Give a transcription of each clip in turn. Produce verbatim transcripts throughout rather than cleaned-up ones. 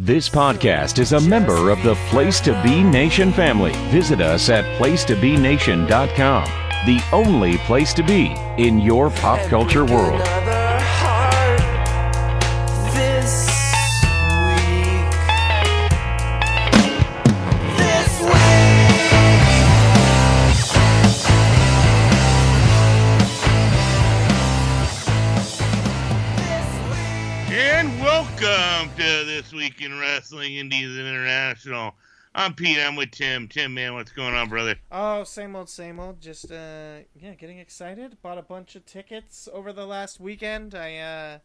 This podcast is a member of the Place to Be Nation family. Visit us at place to be nation dot com, the only place to be in your pop culture world. This Week in Wrestling, Indies and International. I'm Pete. I'm with Tim. Tim, man, what's going on, brother? Oh, same old, same old. Just, uh, yeah, getting excited. Bought a bunch of tickets over the last weekend. I, uh,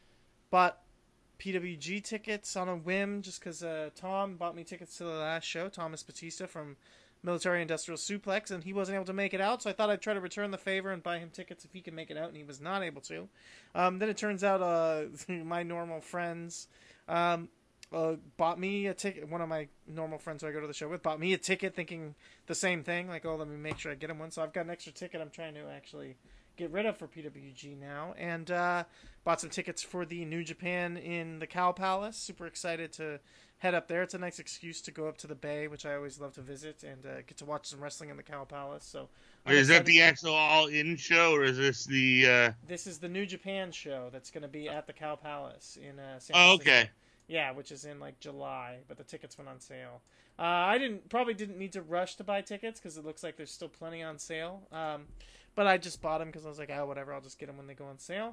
bought P W G tickets on a whim just because, uh, Tom bought me tickets to the last show. Thomas Batista from Military Industrial Suplex, and he wasn't able to make it out, so I thought I'd try to return the favor and buy him tickets if he can make it out, and he was not able to. Um, then it turns out, uh, my normal friends, um, uh, bought me a ticket. One of my normal friends who I go to the show with bought me a ticket thinking the same thing, like, oh, let me make sure I get him one. So I've got an extra ticket I'm trying to actually get rid of for P W G now, and uh, bought some tickets for the New Japan in the Cow Palace. Super excited to head up there. It's a nice excuse to go up to the Bay, which I always love to visit, and uh, get to watch some wrestling in the Cow Palace. So I'm is that excited. the actual all-in show, or is this the... Uh... This is the New Japan show that's going to be at the Cow Palace in uh, San Francisco. Oh, okay. Yeah, which is in like July, but the tickets went on sale. Uh, I didn't probably didn't need to rush to buy tickets because it looks like there's still plenty on sale. Um, but I just bought them because I was like, oh, whatever, I'll just get them when they go on sale.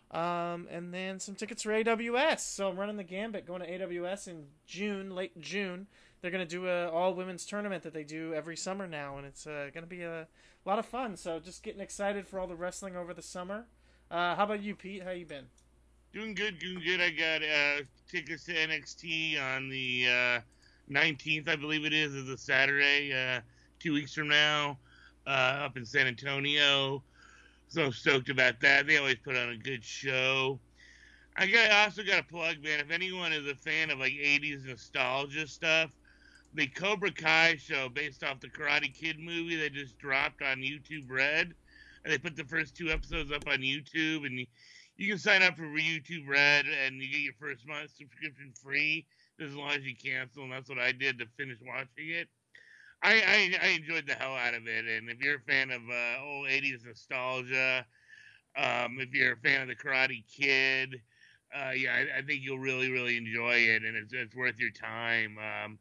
Um, and then some tickets for A W S. So I'm running the gambit, going to A W S in June, late June. They're going to do a all women's tournament that they do every summer now, and it's uh, going to be a lot of fun. So just getting excited for all the wrestling over the summer. Uh, how about you, Pete? How you been? Doing good, doing good. I got uh, tickets to N X T on the uh, nineteenth, I believe it is, is a Saturday, uh, two weeks from now, uh, up in San Antonio. So stoked about that. They always put on a good show. I got I also got a plug, man. If anyone is a fan of like eighties nostalgia stuff, the Cobra Kai show based off the Karate Kid movie that just dropped on YouTube Red, and they put the first two episodes up on YouTube, and you, you can sign up for YouTube Red and you get your first month subscription free as long as you cancel, and that's what I did to finish watching it. I, I, I enjoyed the hell out of it, and if you're a fan of uh, old eighties nostalgia, um, if you're a fan of the Karate Kid, uh, yeah, I, I think you'll really, really enjoy it, and it's it's worth your time. Um,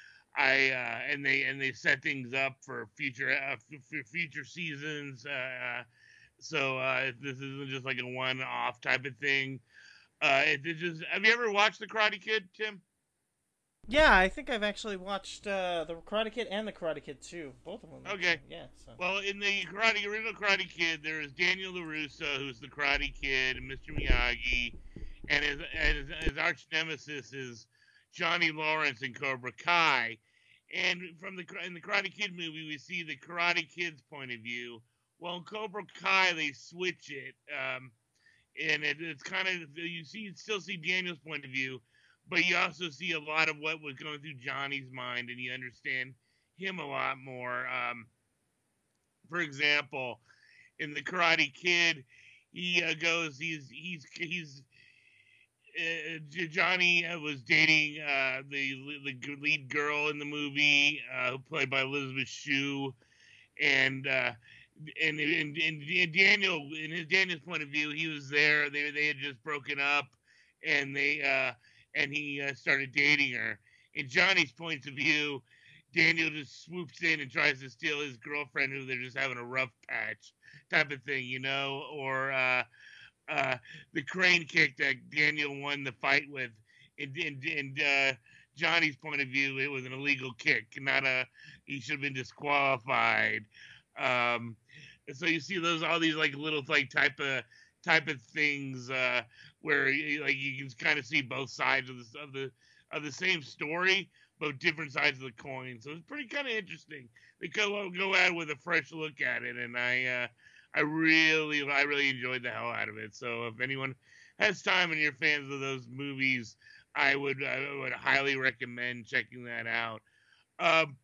I uh, and they and they set things up for future uh, for future seasons. Uh, so uh, this isn't just like a one-off type of thing. Uh, it, it just have you ever watched the Karate Kid, Tim? Yeah, I think I've actually watched uh, the Karate Kid and the Karate Kid two, both of them. Okay. Yeah. So. Well, in the Karate original Karate Kid, there is Daniel LaRusso, who's the Karate Kid, and Mister Miyagi, and his, his, his arch nemesis is Johnny Lawrence in Cobra Kai. And from the in the Karate Kid movie, we see the Karate Kid's point of view. Well, in Cobra Kai, they switch it, um, and it, it's kind of you see still see Daniel's point of view. But you also see a lot of what was going through Johnny's mind, and you understand him a lot more. Um, for example, in the Karate Kid, he uh, goes, he's he's he's uh, Johnny was dating uh, the the lead girl in the movie, uh, played by Elizabeth Shue, and uh, and, and and Daniel, in his Daniel's point of view, he was there. They they had just broken up, and they. Uh, and he uh, started dating her. In Johnny's point of view, Daniel just swoops in and tries to steal his girlfriend who they're just having a rough patch type of thing, you know? Or uh, uh, the crane kick that Daniel won the fight with. In, in, in uh, Johnny's point of view, it was an illegal kick, not a, he should have been disqualified. Um, so you see those, all these like little like type of, type of things uh, where like you can kind of see both sides of the of the of the same story, but different sides of the coin. So it's pretty kind of interesting. They go go out with a fresh look at it, and I uh, I really I really enjoyed the hell out of it. So if anyone has time and you're fans of those movies, I would I would highly recommend checking that out. Um,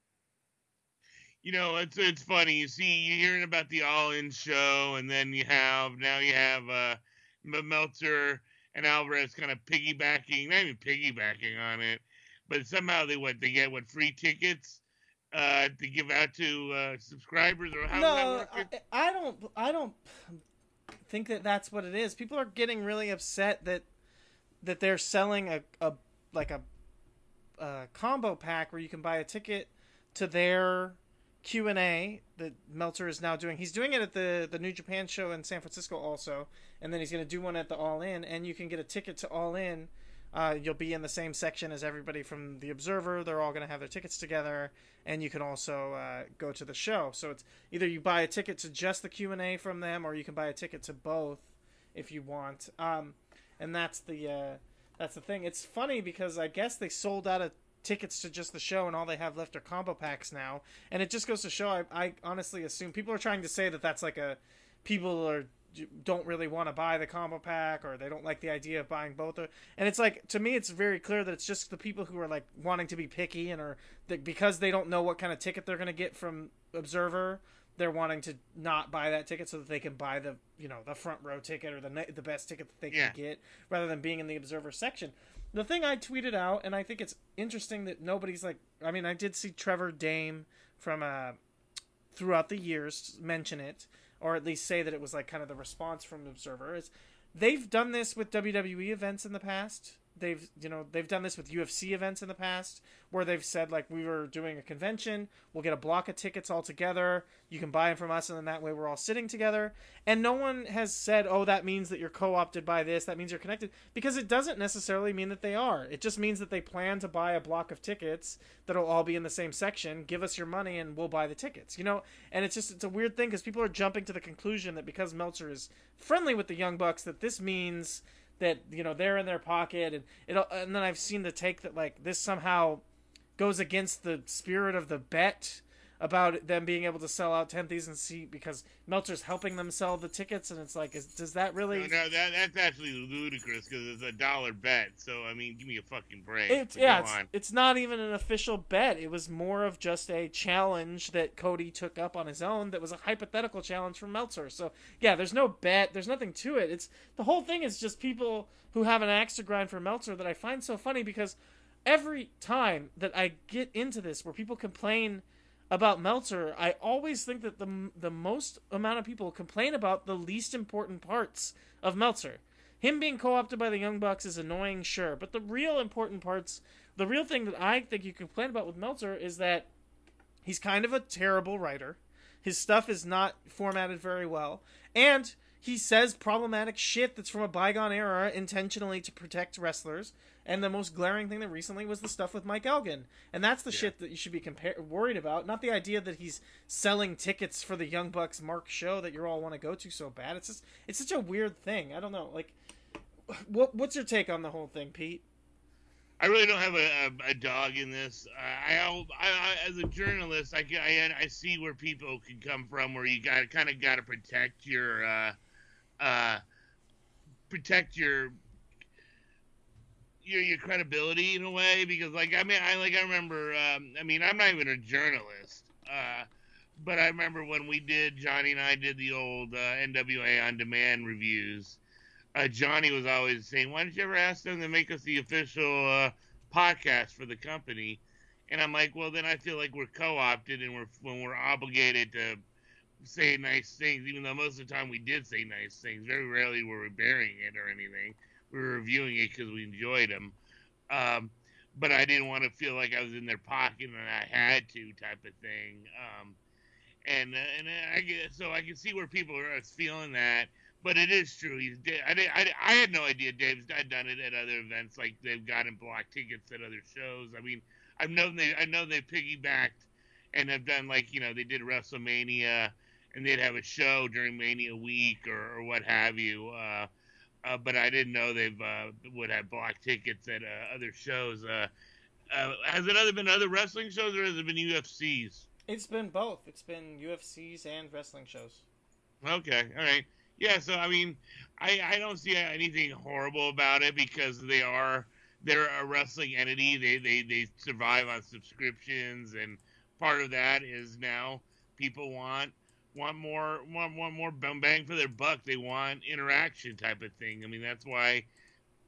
You know, it's it's funny. You see, you're hearing about the All In show, and then you have now you have uh, Meltzer and Alvarez kind of piggybacking, not even piggybacking on it, but somehow they what they get what free tickets uh, to give out to uh, subscribers, or how No, does that work? I, I don't. I don't think that that's what it is. People are getting really upset that that they're selling a, a like a, a combo pack where you can buy a ticket to their Q and A that Meltzer is now doing. He's doing it at the, the New Japan show in San Francisco also, and then he's going to do one at the All In, and you can get a ticket to All In. Uh, you'll be in the same section as everybody from the Observer. They're all going to have their tickets together, and you can also uh, go to the show. So it's either you buy a ticket to just the Q and A from them, or you can buy a ticket to both if you want. Um, and that's the uh, that's the thing. It's funny because I guess they sold out of tickets to just the show, and all they have left are combo packs now. And it just goes to show, I, I honestly assume people are trying to say that that's like a people are don't really want to buy the combo pack, or they don't like the idea of buying both. And it's like, to me, it's very clear that it's just the people who are like wanting to be picky, and are that because they don't know what kind of ticket they're going to get from Observer, they're wanting to not buy that ticket so that they can buy the, you know, the front row ticket, or the the best ticket that they yeah. can get, rather than being in the Observer section. The thing I tweeted out, and I think it's interesting that nobody's like, I mean, I did see Trevor Dame from uh, throughout the years mention it, or at least say that it was like kind of the response from Observer, is they've done this with W W E events in the past. They've, you know, they've done this with U F C events in the past, where they've said, like, we were doing a convention, we'll get a block of tickets all together, you can buy them from us, and then that way we're all sitting together. And no one has said, oh, that means that you're co-opted by this, that means you're connected, because it doesn't necessarily mean that they are. It just means that they plan to buy a block of tickets that'll all be in the same section, give us your money, and we'll buy the tickets, you know? And it's just, it's a weird thing, because people are jumping to the conclusion that because Meltzer is friendly with the Young Bucks, that this means that, you know, they're in their pocket, and it. And then I've seen the take that, like, this somehow goes against the spirit of the bet about them being able to sell out ten thousand seat because Meltzer's helping them sell the tickets, and it's like, is, does that really? No, no that, that's actually ludicrous because it's a dollar bet. So I mean, give me a fucking break. It's, yeah, it's, it's not even an official bet. It was more of just a challenge that Cody took up on his own. That was a hypothetical challenge from Meltzer. So yeah, there's no bet. There's nothing to it. It's the whole thing is just people who have an axe to grind for Meltzer that I find so funny, because every time that I get into this where people complain about Meltzer, I always think that the the most amount of people complain about the least important parts of Meltzer. Him being co-opted by the Young Bucks is annoying, sure, but the real important parts, the real thing that I think you complain about with Meltzer is that he's kind of a terrible writer. His stuff is not formatted very well, and he says problematic shit that's from a bygone era intentionally to protect wrestlers. And the most glaring thing that recently was the stuff with Mike Elgin. And that's the yeah. shit that you should be compar- worried about. Not the idea that he's selling tickets for the Young Bucks Mark show that you all want to go to so bad. It's just, it's such a weird thing. I don't know. Like, what what's your take on the whole thing, Pete? I really don't have a, a, a dog in this. I, I, I, as a journalist, I, I, I see where people can come from, where you got kind of got to protect your, uh, uh, protect your. Your, your credibility in a way, because like I mean I like I remember um, I mean I'm not even a journalist, uh, but I remember when we did Johnny and I did the old uh, N W A On Demand reviews. Uh, Johnny was always saying, "Why don't you ever ask them to make us the official uh, podcast for the company?" And I'm like, "Well, then I feel like we're co-opted, and we're when we're obligated to say nice things, even though most of the time we did say nice things. Very rarely were we burying it or anything." We were reviewing it because we enjoyed them. Um, but I didn't want to feel like I was in their pocket and I had to type of thing. Um, and and I get, so I can see where people are feeling that. But it is true. He's, I, I, I had no idea Dave's had done it at other events. Like they've gotten block tickets at other shows. I mean, I've known they, I know they piggybacked and have done, like, you know, they did WrestleMania and they'd have a show during Mania week or, or what have you. Uh, Uh, but I didn't know they've uh, would have block tickets at uh, other shows. Uh, uh, has it other been other wrestling shows, or has it been U F Cs? It's been both. It's been U F Cs and wrestling shows. Okay, all right, yeah. So I mean, I, I don't see anything horrible about it because they are they're a wrestling entity. They they they survive on subscriptions, and part of that is now people want. want more want, want more bang for their buck. They want interaction type of thing. I mean, that's why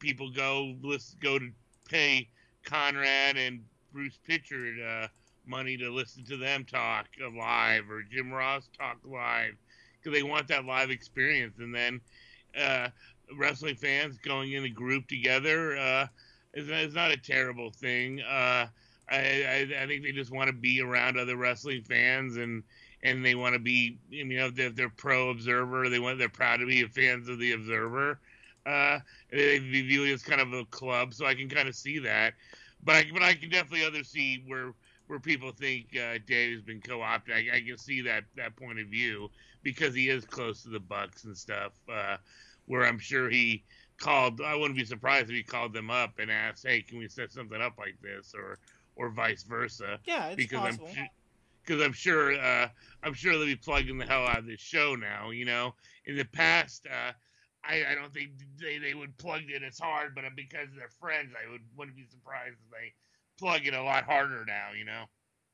people go listen, go to pay Conrad and Bruce Pitchford uh, money to listen to them talk live, or Jim Ross talk live, because they want that live experience. And then uh, wrestling fans going in a group together uh, is, is not a terrible thing. Uh, I, I, I think they just want to be around other wrestling fans, and and they want to be, you know, if they're, if they're pro Observer, they want they're proud to be fans of the Observer. Uh, they view it as kind of a club, so I can kind of see that. But I, but I can definitely other see where where people think uh, Dave has been co-opted. I, I can see that, that point of view, because he is close to the Bucks and stuff. Uh, where I'm sure he called. I wouldn't be surprised if he called them up and asked, "Hey, can we set something up like this?" or or vice versa. Yeah, it's because possible. I'm because I'm sure uh, I'm sure they'll be plugging the hell out of this show now. You know, in the past. Uh, I, I don't think they, they would plug it as hard, but because they're friends, I would, wouldn't be surprised if they plug it a lot harder now, you know?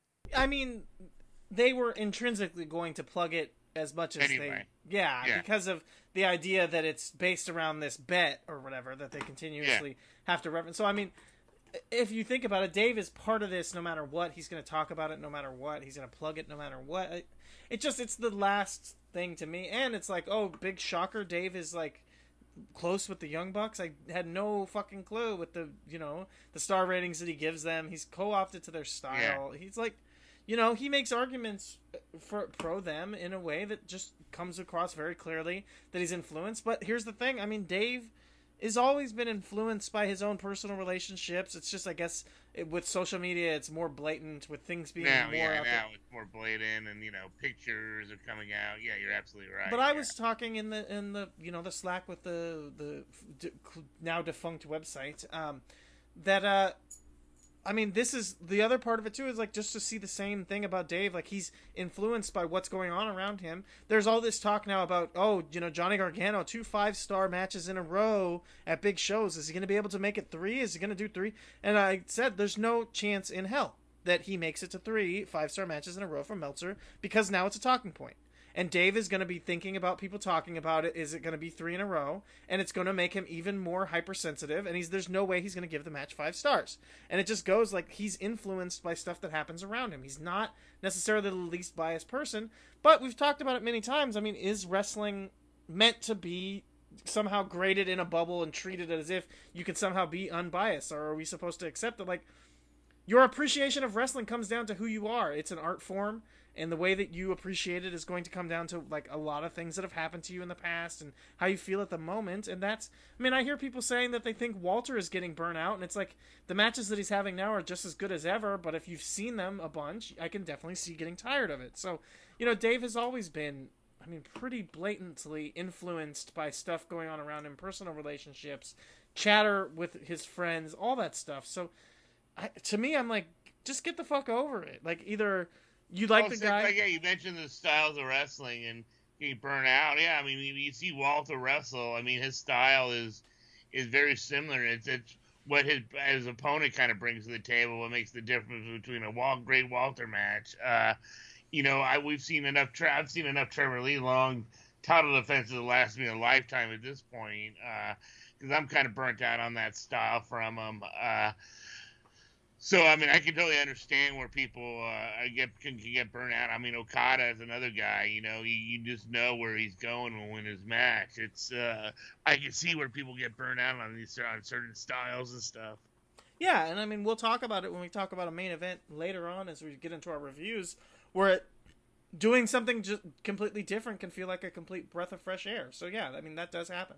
I mean, they were intrinsically going to plug it as much as anyway. they... Yeah, yeah, because of the idea that it's based around this bet or whatever that they continuously yeah. have to reference. So, I mean, if you think about it, Dave is part of this no matter what. He's going to talk about it no matter what. He's going to plug it no matter what. It, it just, it's the last... thing to me, and it's like, oh, big shocker, Dave is like close with the Young Bucks. I had no fucking clue with the, you know, the star ratings that he gives them. He's co-opted to their style. Yeah. He's like, you know, he makes arguments for pro them in a way that just comes across very clearly that he's influenced. But here's the thing, I mean, Dave has always been influenced by his own personal relationships. It's just, I guess, it, with social media, it's more blatant, with things being now, more yeah, out now there. It's more blatant, and, you know, pictures are coming out. Yeah, you're absolutely right. But I yeah. was talking in the, in the you know, the Slack with the, the now defunct website, um, that, uh, I mean, this is the other part of it too, is like just to see the same thing about Dave. Like, he's influenced by what's going on around him. There's all this talk now about, oh, you know, Johnny Gargano, two five star matches in a row at big shows. Is he going to be able to make it three? Is he going to do three? And I said, there's no chance in hell that he makes it to three five star matches in a row from Meltzer, because now it's a talking point. And Dave is going to be thinking about people talking about it. Is it going to be three in a row? And it's going to make him even more hypersensitive. And he's there's no way he's going to give the match five stars. And it just goes like he's influenced by stuff that happens around him. He's not necessarily the least biased person. But we've talked about it many times. I mean, is wrestling meant to be somehow graded in a bubble and treated as if you can somehow be unbiased? Or are we supposed to accept that, like, your appreciation of wrestling comes down to who you are? It's an art form. And the way that you appreciate it is going to come down to, like, a lot of things that have happened to you in the past and how you feel at the moment. And that's, I mean, I hear people saying that they think Walter is getting burnt out. And it's like, the matches that he's having now are just as good as ever. But if you've seen them a bunch, I can definitely see getting tired of it. So, you know, Dave has always been, I mean, pretty blatantly influenced by stuff going on around him, personal relationships, chatter with his friends, all that stuff. So, I, to me, I'm like, just get the fuck over it. Like, either... You like well, the guy? Like, yeah, you mentioned the styles of wrestling and getting burnt out. Yeah, I mean, you, you see Walter wrestle. I mean, his style is is very similar. It's it's what his his opponent kind of brings to the table. What makes the difference between a Walt, great Walter match? Uh, you know, I we've seen enough. I've seen enough Trevor Lee long title defenses that last me a lifetime at this point. Because uh, I'm kind of burnt out on that style from him. Uh, So, I mean, I can totally understand where people uh, get can, can get burnt out. I mean, Okada is another guy, you know, you, you just know where he's going to win his match. It's, uh, I can see where people get burnt out on these on certain styles and stuff. Yeah, and I mean, we'll talk about it when we talk about a main event later on as we get into our reviews, where it, doing something just completely different can feel like a complete breath of fresh air. So, yeah, I mean, that does happen.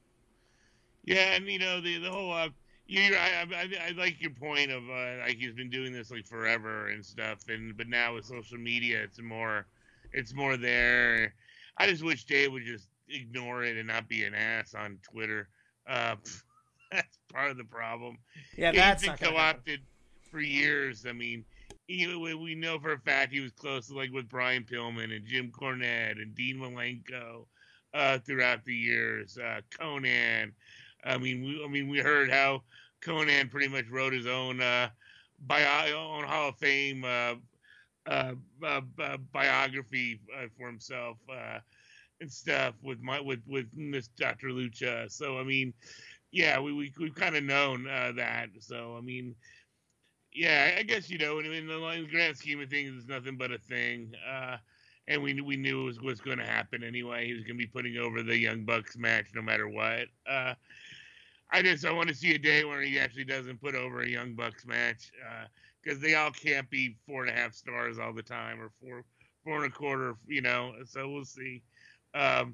Yeah, and, you know, the, the whole... Uh, You, I, I, I like your point of uh, like he's been doing this like forever and stuff, and but now with social media, it's more, it's more there. I just wish Dave would just ignore it and not be an ass on Twitter. Uh, that's part of the problem. Yeah, that's he's not been co-opted for years. I mean, he, we know for a fact he was close to, like, with Brian Pillman and Jim Cornette and Dean Malenko uh, throughout the years. Uh, Conan. I mean, we, I mean, we heard how Conan pretty much wrote his own uh, bio, own Hall of Fame uh, uh, uh, uh, biography uh, for himself uh, and stuff with my with with Miss Doctor Lucha. So I mean, yeah, we we we've kind of known uh, that. So I mean, yeah, I guess you know, in, in the in the grand scheme of things, it's nothing but a thing. Uh, and we we knew it was what's going to happen anyway. He was going to be putting over the Young Bucks match no matter what. Uh, I just I want to see a day where he actually doesn't put over a Young Bucks match because uh, they all can't be four and a half stars all the time or four four and a quarter, you know. So we'll see. Um,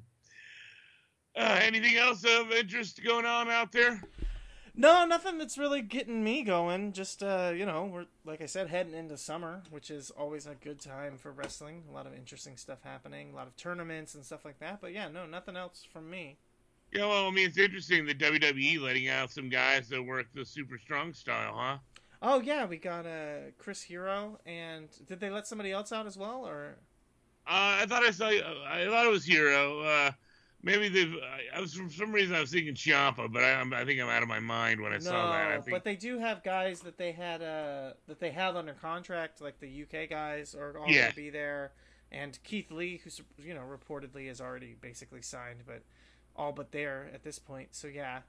uh, anything else of interest going on out there? No, nothing that's really getting me going. Just uh, you know, we're like I said, heading into summer, which is always a good time for wrestling. A lot of interesting stuff happening, a lot of tournaments and stuff like that. But yeah, no, nothing else from me. Yeah, well, I mean, it's interesting the W W E letting out some guys that work the super strong style, huh? Oh yeah, we got uh, Chris Hero, and did they let somebody else out as well, or? Uh, I thought I saw. I thought it was Hero. Uh, maybe they've. I was for some reason I was thinking Ciampa, but I, I think I'm out of my mind when I No, saw that. I think, but they do have guys that they had uh, that they have under contract, like the U K guys are all yeah. going to be there, and Keith Lee, who's you know reportedly is already basically signed, but all but there at this point. So yeah.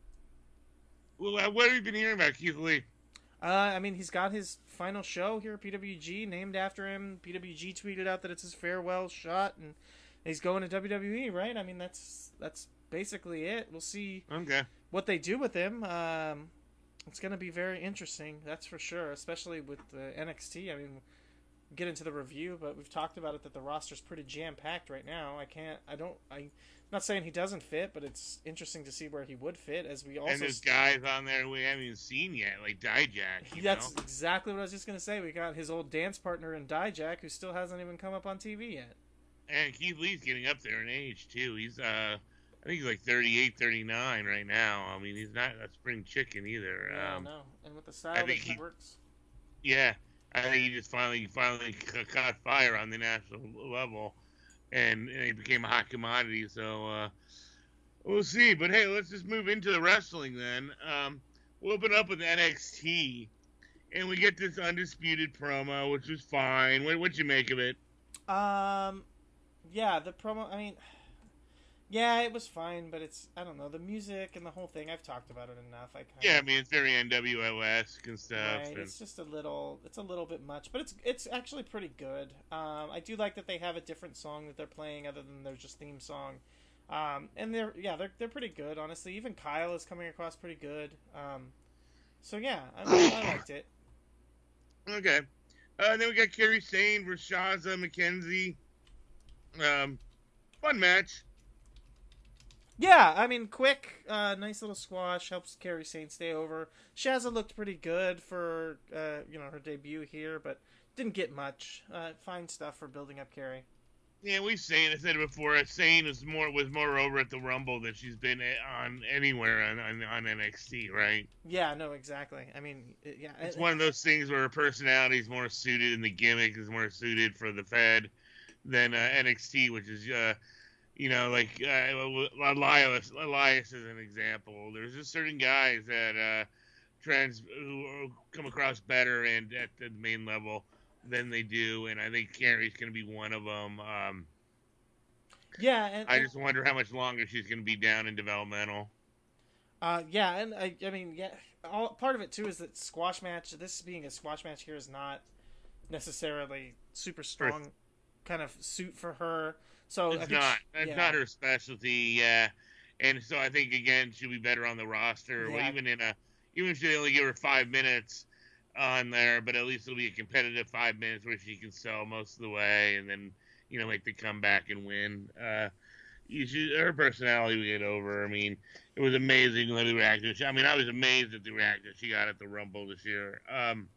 Well, uh, what have you been hearing about Keith Lee? Uh, I mean, he's got his final show here at P W G, named after him. P W G tweeted out that it's his farewell shot, and he's going to W W E, right? I mean, that's that's basically it. We'll see okay. what they do with him. Um, it's going to be very interesting, that's for sure, especially with the N X T. I mean, we'll get into the review, but we've talked about it that the roster's pretty jam-packed right now. I can't, I don't, I... I'm not saying he doesn't fit, but it's interesting to see where he would fit. As we also and there's guys on there we haven't even seen yet, like Dijak. That's know? exactly what I was just gonna say. We got his old dance partner in Dijak, who still hasn't even come up on T V yet. And Keith Lee's getting up there in age too. He's uh, I think he's like thirty-eight, thirty-nine right now. I mean, he's not a spring chicken either. Yeah, um, no. And with the style that he, he works. Yeah, I think he just finally finally caught fire on the national level. And, and he became a hot commodity, so uh, we'll see. But hey, let's just move into the wrestling then. Um, we'll open up with N X T, and we get this undisputed promo, which was fine. What what'd you make of it? Um, yeah, the promo. I mean, yeah, it was fine, but it's I don't know the music and the whole thing. I've talked about it enough. I kind yeah, of, I mean it's very N W O-esque and stuff. Right, and... it's just a little, it's a little bit much, but it's it's actually pretty good. Um, I do like that they have a different song that they're playing other than their just theme song. Um, and they're yeah they're they're pretty good, honestly. Even Kyle is coming across pretty good. Um, so yeah, I, I liked it. Okay, uh, then we got Kairi Sane versus Shazza McKenzie. Um, fun match. Yeah, I mean, quick, uh, nice little squash, helps Kairi Sane stay over. Shazza looked pretty good for, uh, you know, her debut here, but didn't get much. Uh, fine stuff for building up Kairi. Yeah, we've seen, I said it before, Sane was more was more over at the Rumble than she's been on anywhere on, on, on N X T, right? Yeah, no, exactly. I mean, it, yeah. It's it, one of those things where her personality is more suited and the gimmick is more suited for the Fed than uh, N X T, which is... Uh, You know, like uh, Elias, Elias is an example. There's just certain guys that uh, trans who come across better and at the main level than they do, and I think Kairi's going to be one of them. Um, yeah, and, I just wonder how much longer she's going to be down in developmental. Uh, yeah, and I, I mean, yeah, all, part of it too is that squash match. This being a squash match here is not necessarily super strong, for, kind of suit for her. So it's not. She, it's yeah. not her specialty. Yeah, and so I think again she'll be better on the roster. Yeah. Well, even in a, even if they only give her five minutes on there, but at least it'll be a competitive five minutes where she can sell most of the way, and then you know make the comeback and win. Uh, you should, her personality will get over. I mean, it was amazing when the reaction. I mean, I was amazed at the reaction she got at the Rumble this year. Um,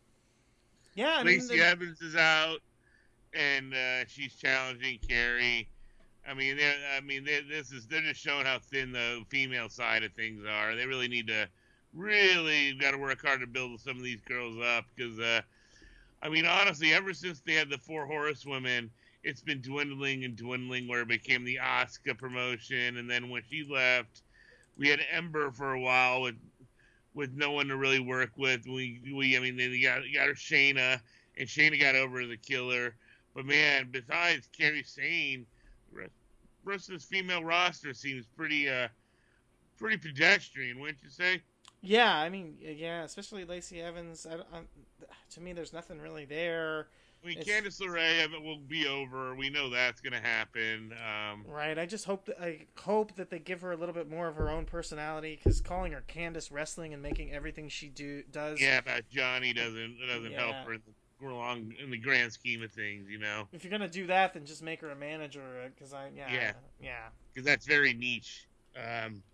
yeah, I Lacey mean, the... Evans is out. And uh, she's challenging Kairi. I mean, I mean, this is they're just showing how thin the female side of things are. They really need to, really got to work hard to build some of these girls up because, uh, I mean, honestly, ever since they had the four horsewomen, it's been dwindling and dwindling. Where it became the Asuka promotion, and then when she left, we had Ember for a while with with no one to really work with. We we I mean, they got got her Shayna, and Shayna got over as a killer. But man, besides Kairi Sane, the rest of this female roster seems pretty, uh, pretty pedestrian, wouldn't you say? Yeah, I mean, yeah, especially Lacey Evans. I, I, to me, there's nothing really there. I mean, It's, Candice LeRae will be over. We know that's going to happen. Um, right. I just hope that I hope that they give her a little bit more of her own personality, because calling her Candice Wrestling and making everything she do does. yeah, about Johnny doesn't doesn't Yeah. help her in the, along in the grand scheme of things, you know. If you're gonna do that, then just make her a manager. Because I, yeah, Yeah. yeah. Because that's very niche. Um,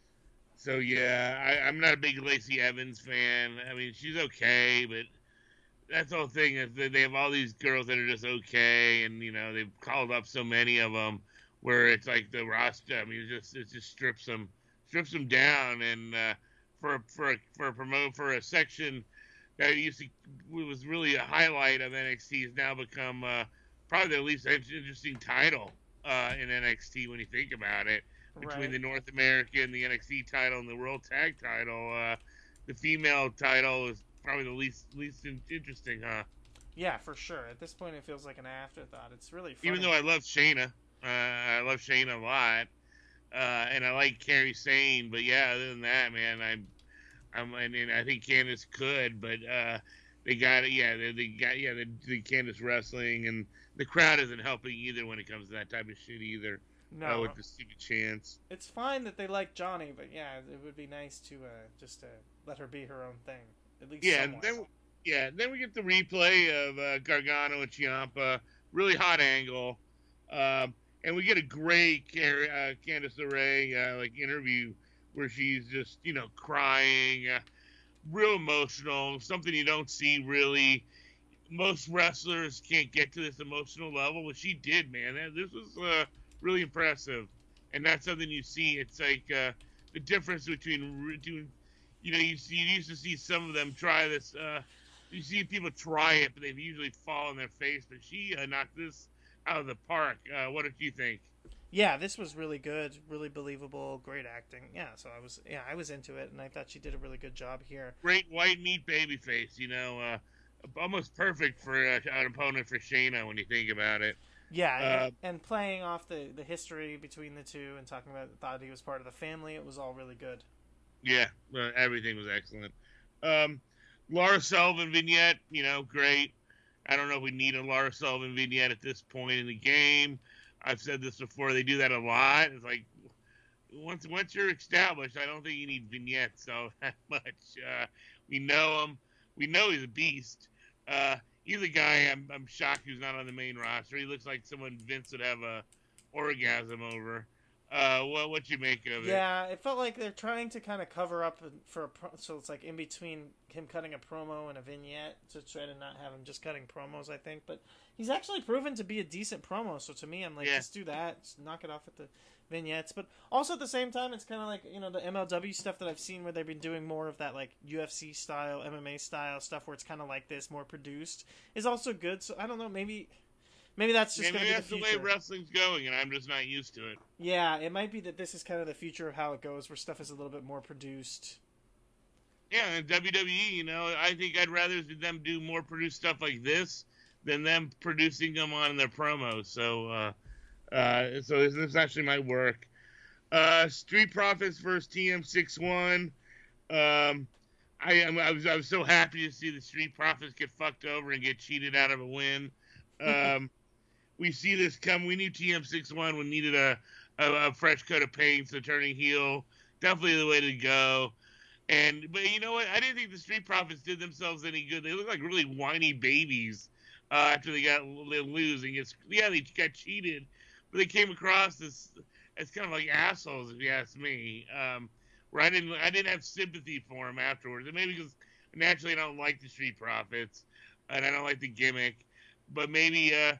so yeah, I, I'm not a big Lacey Evans fan. I mean, she's okay, but that's the whole thing is that they have all these girls that are just okay, and you know they've called up so many of them where it's like the roster. I mean, it just it just strips them strips them down, and uh, for for a, for a promote for a section that used to was really a highlight of N X T has now become uh, probably the least interesting title uh, in N X T when you think about it. Between Right. the North American, the N X T title, and the World Tag title, uh, the female title is probably the least least interesting, huh? Yeah, for sure. At this point, it feels like an afterthought. It's really funny. Even though I love Shayna, uh, I love Shayna a lot, uh, and I like Carrie Sane, but yeah, other than that, man, I'm, I'm, I mean, I think Candice could, but uh, they got it, yeah, they, they got, yeah, the, the Candice wrestling, and the crowd isn't helping either when it comes to that type of shit either. no, Uh, with the stupid chance. it's fine that they like Johnny, but yeah, it would be nice to uh, just uh, let her be her own thing, at least. Yeah, somewhat. then yeah, then we get the replay of uh, Gargano and Ciampa, really hot angle, um, and we get a great Car- uh, Candice LeRae uh, like interview where she's just you know crying, uh, real emotional, something you don't see really. Most wrestlers can't get to this emotional level, but she did, man. This was uh, really impressive, and that's something you see. It's like uh, the difference between doing, you know, you, see, you used to see some of them try this. Uh, you see people try it, but they usually fall on their face. But she uh, knocked this out of the park. Uh, what did you think? Yeah, this was really good, really believable, great acting. Yeah, so I was, yeah, I was into it, and I thought she did a really good job here. Great white meat baby face, you know, uh, almost perfect for uh, an opponent for Shayna when you think about it. Yeah, Uh, and, and playing off the, the history between the two and talking about thought he was part of the family, it was all really good. Yeah, uh, everything was excellent. Um, Laura Sullivan vignette, you know, great. I don't know if we need a Laura Sullivan vignette at this point in the game. I've said this before; they do that a lot. It's like once once you're established, I don't think you need vignettes all that much. Uh, we know him. We know he's a beast. Uh, he's a guy I'm I'm shocked who's not on the main roster. He looks like someone Vince would have a orgasm over. Uh, what what you make of it? Yeah, it felt like they're trying to kind of cover up for a pro- so it's like in between him cutting a promo and a vignette to try to not have him just cutting promos, I think. But he's actually proven to be a decent promo, so to me, I'm like, Yeah. just do that, just knock it off at the vignettes. But also at the same time, it's kind of like, you know, the M L W stuff that I've seen where they've been doing more of that like U F C style, M M A style stuff where it's kind of like this, more produced, is also good. So I don't know, maybe. Maybe that's just Maybe going to be that's the the future. way wrestling's going, and I'm just not used to it. Yeah, it might be that this is kind of the future of how it goes, where stuff is a little bit more produced. Yeah, and W W E, you know, I think I'd rather them do more produced stuff like this than them producing them on their promos. So, uh, uh, so this, this actually might work. Uh, Street Profits versus T M sixty-one. Um, I, I was I was so happy to see the Street Profits get fucked over and get cheated out of a win. Um, we see this come. We knew T M sixty-one we needed a, a, a fresh coat of paint, so turning heel definitely the way to go. And but you know what? I didn't think the Street Profits did themselves any good. They look like really whiny babies uh, after they got they lose and get yeah they got cheated, but they came across as as kind of like assholes if you ask me. Um, where I didn't I didn't have sympathy for them afterwards, and maybe because naturally I don't like the Street Profits and I don't like the gimmick, but maybe. Uh,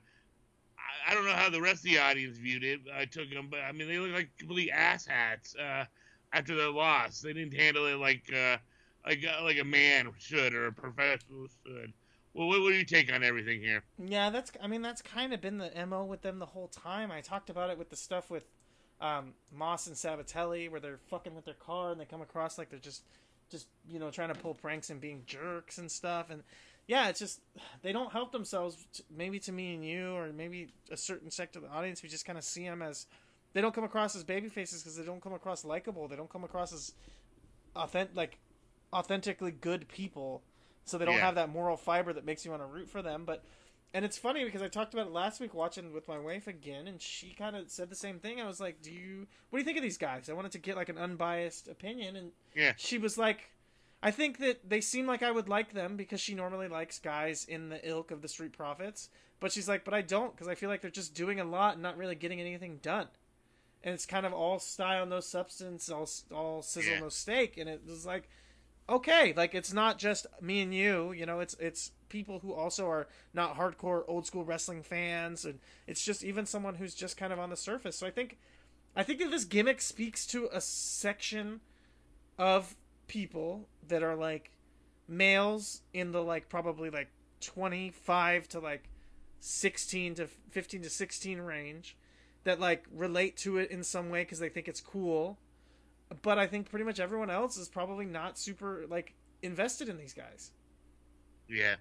I don't know how the rest of the audience viewed it. I took them, but I mean, they look like complete asshats uh, after their loss. They didn't handle it like uh, like uh, like a man should or a professional should. Well, what, what do you take on everything here? Yeah, that's. I mean, that's kind of been the M O with them the whole time. I talked about it with the stuff with um, Moss and Sabatelli, where they're fucking with their car and they come across like they're just, just you know, trying to pull pranks and being jerks and stuff. And yeah, it's just they don't help themselves. Maybe to me and you, or maybe a certain sector of the audience, we just kind of see them as they don't come across as baby faces because they don't come across likable. They don't come across as authentic, like authentically good people. So they don't Yeah. have that moral fiber that makes you want to root for them. But and it's funny because I talked about it last week watching with my wife again, and she kind of said the same thing. I was like, "Do you? What do you think of these guys?" I wanted to get like an unbiased opinion, and Yeah. she was like, "I think that they seem like I would like them because she normally likes guys in the ilk of the Street Profits." But she's like, "But I don't because I feel like they're just doing a lot and not really getting anything done." And it's kind of all style, no substance, all all sizzle, Yeah. no steak, and it was like, okay, like it's not just me and you, you know, it's it's people who also are not hardcore old school wrestling fans, and it's just even someone who's just kind of on the surface. So I think I think that this gimmick speaks to a section of people that are like males in the like probably like twenty-five to like sixteen to fifteen to sixteen range that like relate to it in some way because they think it's cool. But I think pretty much everyone else is probably not super like invested in these guys. Yeah.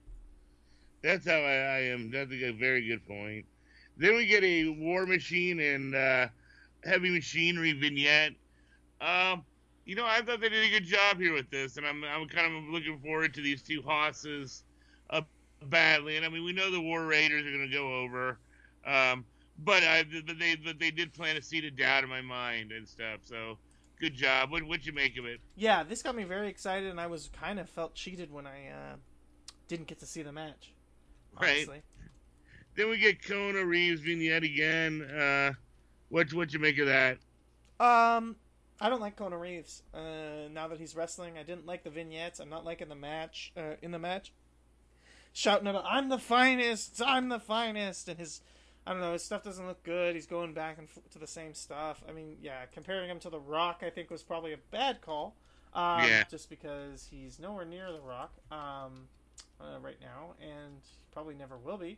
That's how I, I am. That's a good- very good point. Then we get a War Machine and uh, Heavy Machinery vignette. Um, you know, I thought they did a good job here with this, and I'm I'm kind of looking forward to these two hosses uh, badly. And I mean, we know the War Raiders are going to go over, um, but I but they but they did plant a seed of doubt in my mind and stuff. So good job. What what you make of it? Yeah, this got me very excited, and I was kind of felt cheated when I uh, didn't get to see the match. Honestly. Right. Then we get Kona Reeves vignette again. Uh, what what you make of that? Um, I don't like Kona Reeves. Uh, now that he's wrestling, I didn't like the vignettes. I'm not liking the match. Uh, in the match, shouting about "I'm the finest, I'm the finest," and his, I don't know, his stuff doesn't look good. He's going back and forth to the same stuff. I mean, yeah, comparing him to The Rock, I think was probably a bad call. Um, Yeah. Just because he's nowhere near The Rock um, uh, right now, and probably never will be.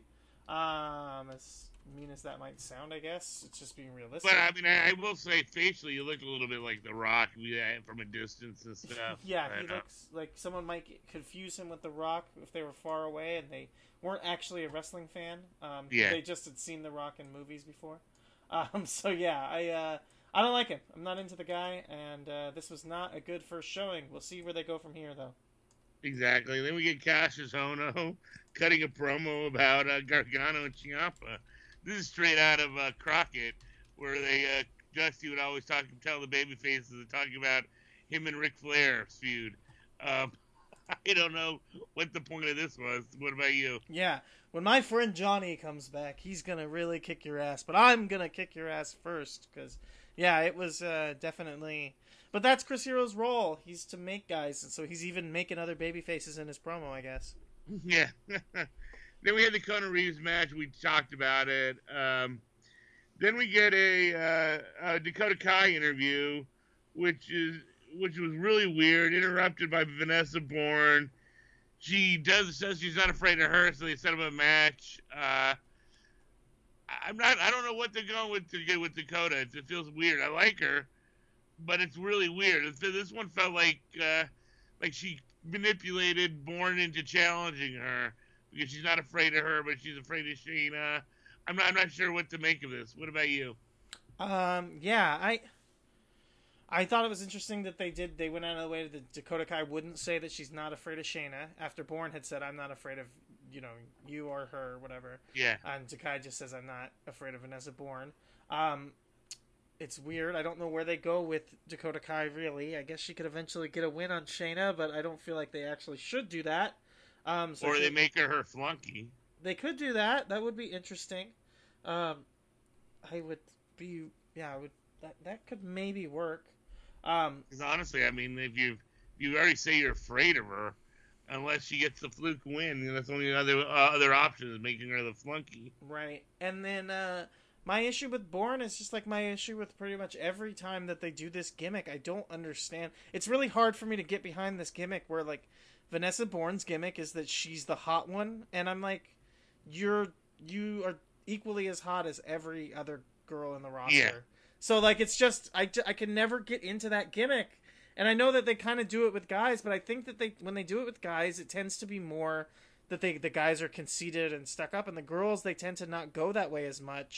Um, as mean as that might sound, I guess it's just being realistic. But I mean, I, I will say facially, you look a little bit like The Rock yeah, from a distance and stuff. Yeah, he But, uh, looks like someone might confuse him with The Rock if they were far away and they weren't actually a wrestling fan. Um, Yeah. They just had seen The Rock in movies before. Um, so yeah, I uh, I don't like him. I'm not into the guy, and uh, this was not a good first showing. We'll see where they go from here, though. Exactly. Then we get Cassius Ohno cutting a promo about uh, Gargano and Ciampa. This is straight out of uh, Crockett, where they uh, Dusty would always talk, tell the baby faces and talking about him and Ric Flair's feud. Um, I don't know what the point of this was. What about you? Yeah, when my friend Johnny comes back, he's gonna really kick your ass, but I'm gonna kick your ass first, because yeah, it was uh, definitely. But that's Chris Hero's role. He's to make guys, and so he's even making other baby faces in his promo, I guess. Yeah. Then we had the Kona Reeves match. We talked about it. Um, then we get a, uh, a Dakota Kai interview, which is which was really weird. Interrupted by Vanessa Bourne. She does says she's not afraid of her, so they set up a match. Uh, I'm not. I don't know what they're going with to get with Dakota. It, it feels weird. I like her, but it's really weird. This one felt like uh, like she manipulated Bourne into challenging her because she's not afraid of her, but she's afraid of Shayna. I'm not. I'm not sure what to make of this. What about you? Um, yeah, I, I thought it was interesting that they did. They went out of the way that Dakota Kai wouldn't say that she's not afraid of Shayna after Bourne had said, "I'm not afraid of you know you or her, or whatever." Yeah. And Takai just says, "I'm not afraid of Vanessa Bourne." Um, it's weird. I don't know where they go with Dakota Kai. Really, I guess she could eventually get a win on Shayna, but I don't feel like they actually should do that. Um, so Or she- they make her her flunky. They could do that. That would be interesting. Um, I would be, yeah, I would. That that could maybe work. Um, Because honestly, I mean, if you you already say you're afraid of her, unless she gets the fluke win, then that's the only other uh, other option is making her the flunky. right. And then uh, my issue with Bourne is just like my issue with pretty much every time that they do this gimmick. I don't understand. It's really hard for me to get behind this gimmick where like Vanessa Bourne's gimmick is that she's the hot one, and I'm like, you're you are equally as hot as every other girl in the roster. Yeah. So like it's just I, I can never get into that gimmick. And I know that they kind of do it with guys, but I think that they when they do it with guys, it tends to be more that they the guys are conceited and stuck up, and the girls they tend to not go that way as much.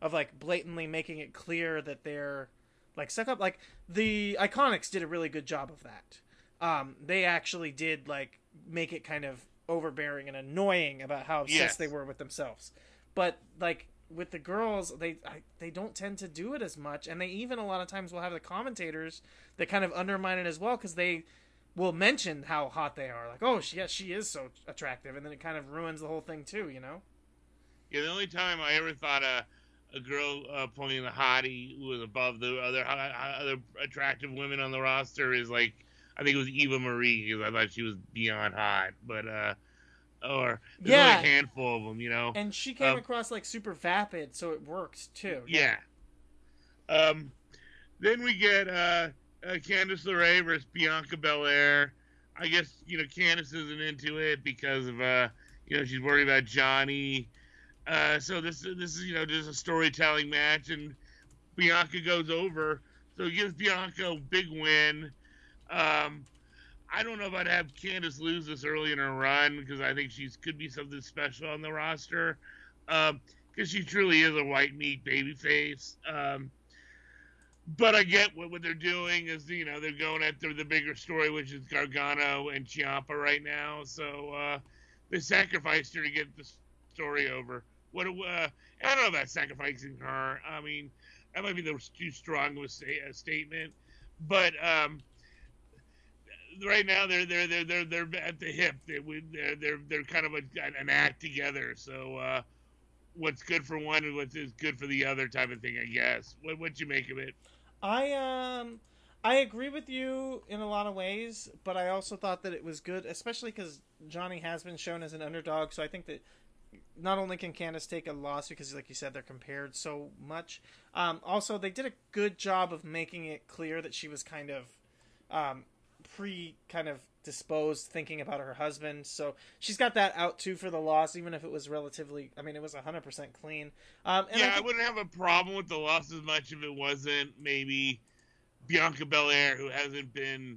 of like blatantly making it clear that they're like stuck up. Like the Iconics did a really good job of that. Um, they actually did like make it kind of overbearing and annoying about how obsessed Yes. they were with themselves. But like with the girls, they I, they don't tend to do it as much, and they even a lot of times will have the commentators that kind of undermine it as well, because they will mention how hot they are. Like, oh, she, yeah, she is so attractive, and then it kind of ruins the whole thing too, you know? Yeah, the only time I ever thought a a girl uh, pulling the hottie who was above the other other attractive women on the roster is like, I think it was Eva Marie, because I thought she was beyond hot, but uh, or there's Yeah. only a handful of them, you know. And she came Um, across like super vapid, so it worked too. Yeah. Um, then we get uh, uh, Candice LeRae versus Bianca Belair. I guess, you know, Candice isn't into it because of uh, you know, she's worried about Johnny. Uh, so this this is, you know, just a storytelling match, and Bianca goes over, so it gives Bianca a big win. Um, I don't know if I'd have Candice lose this early in her run, because I think she could be something special on the roster, because um, she truly is a white meat babyface. Um, but I get what, what they're doing is, you know, they're going after the bigger story, which is Gargano and Ciampa right now. So uh, they sacrificed her to get the story over. What? Uh, I don't know about sacrificing her. I mean, that might be the too strong of a statement. But um, right now they're they're they're they're they're at the hip. They're they're they're, they're kind of a, an act together. So uh, what's good for one and what's is good for the other type of thing, I guess. What what you make of it? I um I agree with you in a lot of ways, but I also thought that it was good, especially because Johnny has been shown as an underdog. So I think that not only can Candice take a loss because, like you said, they're compared so much. Um, also, they did a good job of making it clear that she was kind of um, pre kind of disposed, thinking about her husband. So she's got that out too for the loss, even if it was relatively. I mean, it was one hundred percent clean. Um, and yeah, I, I, think, I wouldn't have a problem with the loss as much if it wasn't maybe Bianca Belair, who hasn't been.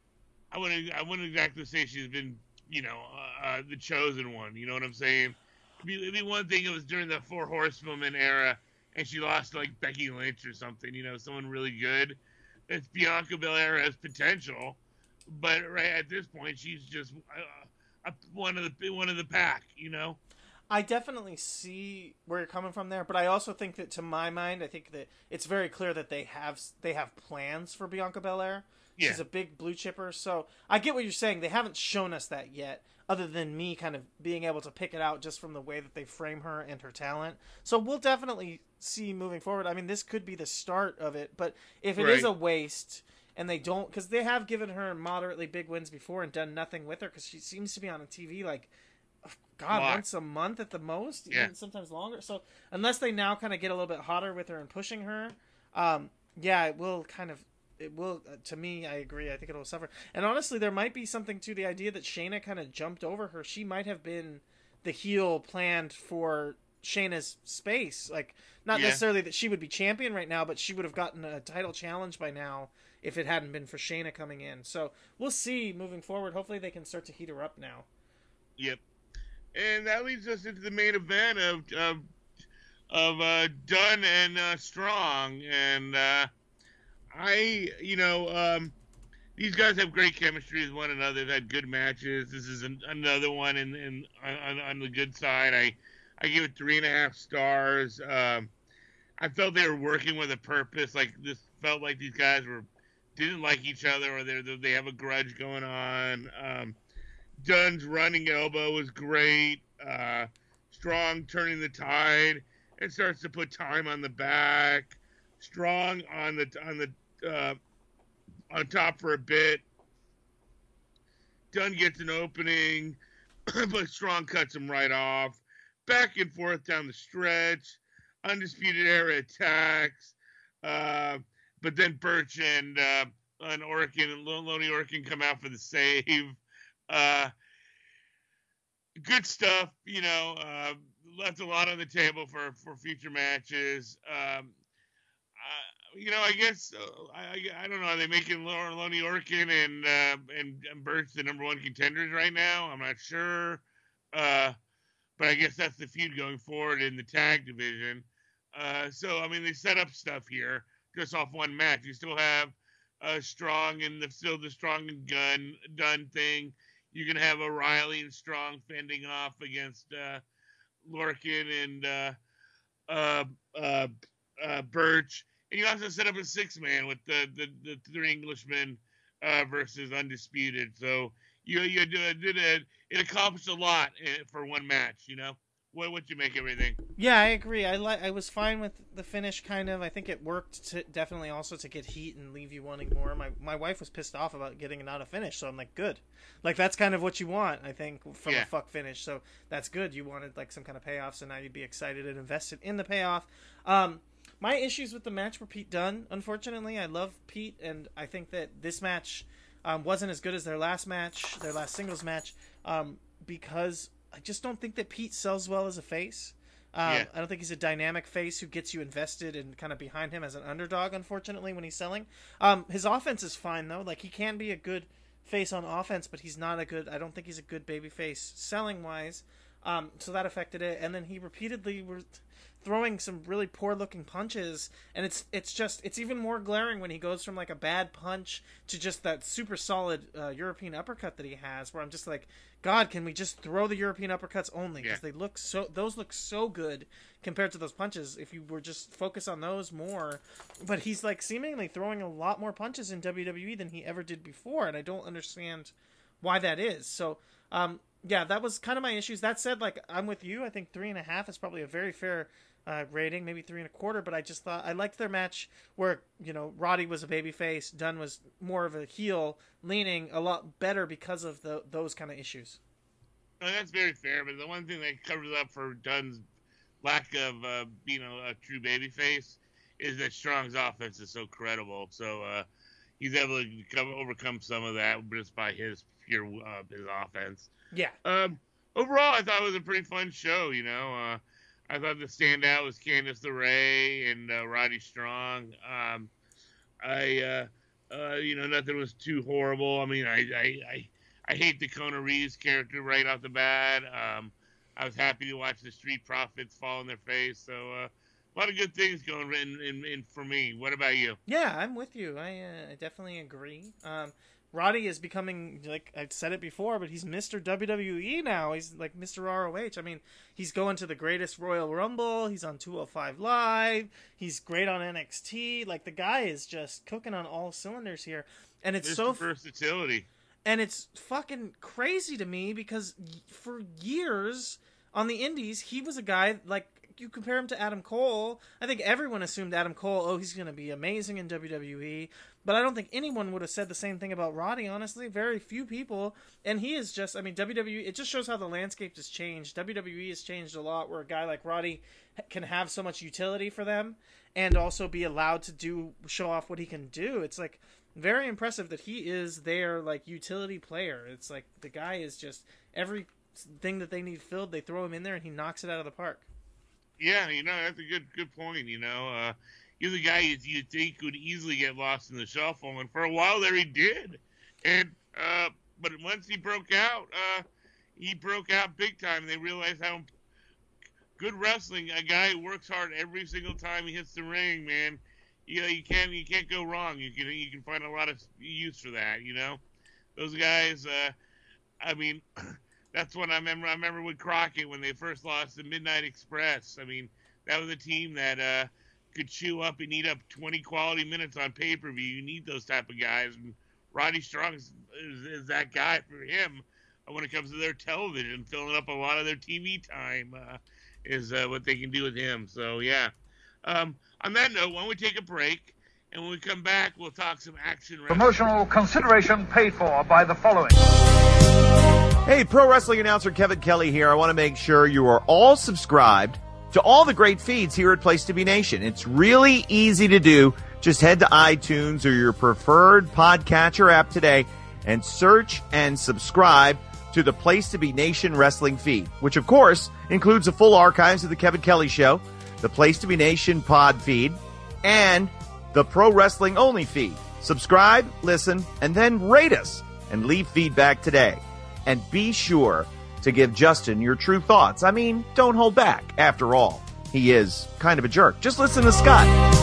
I wouldn't. I wouldn't exactly say she's been, you know, uh, uh, the chosen one. You know what I'm saying? It'd be, it'd be one thing if it was during the Four Horsewomen era and she lost to like Becky Lynch or something. You know, someone really good. It's Bianca Belair has potential, but right at this point, she's just uh, one of the one of the pack. You know. I definitely see where you're coming from there, but I also think that, to my mind, I think that it's very clear that they have they have plans for Bianca Belair. Yeah. She's a big blue chipper, so I get what you're saying. They haven't shown us that yet, other than me kind of being able to pick it out just from the way that they frame her and her talent. So we'll definitely see moving forward. I mean, this could be the start of it, but if it Right. is a waste and they don't, because they have given her moderately big wins before and done nothing with her, because she seems to be on T V like, God, Lot. once a month at the most, Yeah. even sometimes longer. So unless they now kind of get a little bit hotter with her and pushing her, um, yeah, it will kind of, it will, uh, to me, I agree. I think it'll suffer. And honestly, there might be something to the idea that Shayna kind of jumped over her. She might have been the heel planned for Shayna's space. Like, not Yeah. necessarily that she would be champion right now, but she would have gotten a title challenge by now if it hadn't been for Shayna coming in. So we'll see moving forward. Hopefully they can start to heat her up now. Yep. And that leads us into the main event of of, of uh, Dunn and uh, Strong. And uh, I, you know, um, these guys have great chemistry with one another. They've had good matches. This is an, another one in, in on, on the good side. I, I give it three and a half stars. Um, I felt they were working with a purpose. Like, this felt like these guys were didn't like each other, or they they have a grudge going on. Um, Dunn's running elbow was great. Uh, Strong turning the tide and starts to put time on the back. Strong on the on the uh, on top for a bit. Dunn gets an opening, but Strong cuts him right off. Back and forth down the stretch. Undisputed Era attacks, uh, but then Birch and uh, and Orkin and Loney Orkin come out for the save. Uh, good stuff, you know. Uh, left a lot on the table for, for future matches. Um, uh, you know, I guess uh, I, I don't know. Are they making Loney Orkin and uh, and and Birch the number one contenders right now? I'm not sure, uh, but I guess that's the feud going forward in the tag division. Uh, so I mean, they set up stuff here just off one match. You still have uh, Strong and the still the Strong and Gunn Dunn thing. You can have O'Reilly and Strong fending off against uh, Lorcan and uh, uh, uh, uh, Birch. And you also set up a six man with the the, the three Englishmen uh, versus Undisputed. So you you did, did a, it accomplished a lot for one match. You know, what what you make everything? Yeah, I agree. I like. I was fine with the finish. Kind of. I think it worked to definitely also to get heat and leave you wanting more. My my wife was pissed off about getting not a finish, so I'm like, good. Like that's kind of what you want, I think, from yeah. a fuck finish. So that's good. You wanted like some kind of payoff, so now you'd be excited and invested in the payoff. Um, my issues with the match were Pete Dunne. Unfortunately, I love Pete, and I think that this match um, wasn't as good as their last match, their last singles match, um, because I just don't think that Pete sells well as a face. Um, yeah. I don't think he's a dynamic face who gets you invested and kind of behind him as an underdog, unfortunately, when he's selling. Um, his offense is fine, though. Like, he can be a good face on offense, but he's not a good... I don't think he's a good baby face selling-wise. Um, so that affected it. And then he repeatedly was throwing some really poor-looking punches, and it's it's just... It's even more glaring when he goes from, like, a bad punch to just that super solid uh, European uppercut that he has, where I'm just like... God, can we just throw the European uppercuts only? Because yeah. they look so, those look so good compared to those punches. If you were just focus on those more, but he's like seemingly throwing a lot more punches in W W E than he ever did before, and I don't understand why that is. So, um, yeah, that was kind of my issues. That said, like I'm with you. I think three and a half is probably a very fair uh, rating, maybe three and a quarter. But I just thought I liked their match where you know Roddy was a babyface, Dunn was more of a heel, leaning a lot better because of the those kind of issues. No, that's very fair, but the one thing that covers up for Dunn's lack of uh, being a, a true babyface is that Strong's offense is so credible. So uh, he's able to come, overcome some of that just by his pure uh, his offense. Yeah. Um, overall, I thought it was a pretty fun show. You know, uh, I thought the standout was Candice LeRae and uh, Roddy Strong. Um, I, uh, uh, you know, nothing was too horrible. I mean, I, I, I, I hate the Kona Reeves character right off the bat. Um, I was happy to watch the Street Profits fall in their face. So uh, a lot of good things going in, in, in for me. What about you? Yeah, I'm with you. I uh, definitely agree. Um, Roddy is becoming, like I've said it before, but he's Mister W W E now. He's like Mister R O H. I mean, he's going to the greatest Royal Rumble. He's on two oh five Live. He's great on N X T. Like, the guy is just cooking on all cylinders here. And it's Mister so... versatility. And it's fucking crazy to me because for years on the indies, he was a guy, like, you compare him to Adam Cole. I think everyone assumed Adam Cole, oh, he's going to be amazing in W W E. But I don't think anyone would have said the same thing about Roddy, honestly. Very few people. And he is just, I mean, W W E, it just shows how the landscape has changed. W W E has changed a lot where a guy like Roddy can have so much utility for them and also be allowed to do, show off what he can do. It's like very impressive that he is their like utility player. It's like the guy is just everything that they need filled, they throw him in there and he knocks it out of the park. Yeah, you know, that's a good good point, you know. Uh, he's a guy you think could easily get lost in the shuffle, and for a while there he did. And uh, but once he broke out, uh, he broke out big time. They realized how good wrestling, a guy who works hard every single time he hits the ring, man. You know, you can't you can't go wrong. You can you can find a lot of use for that, you know. Those guys, uh, I mean. That's what I remember. I remember with Crockett when they first lost the Midnight Express. I mean, that was a team that uh, could chew up and eat up twenty quality minutes on pay-per-view. You need those type of guys. And Roddy Strong is, is, is that guy for him when it comes to their television. Filling up a lot of their T V time uh, is uh, what they can do with him. So, yeah. Um, on that note, why don't we take a break? And when we come back, we'll talk some action. Promotional consideration paid for by the following. Hey, pro wrestling announcer Kevin Kelly here. I want to make sure you are all subscribed to all the great feeds here at Place to Be Nation. It's really easy to do. Just head to iTunes or your preferred podcatcher app today and search and subscribe to the Place to Be Nation wrestling feed, which of course includes the full archives of the Kevin Kelly Show, the Place to Be Nation pod feed, and the Pro Wrestling Only feed. Subscribe, listen, and then rate us and leave feedback today. And be sure to give Justin your true thoughts. I mean, don't hold back. After all, he is kind of a jerk. Just listen to Scott.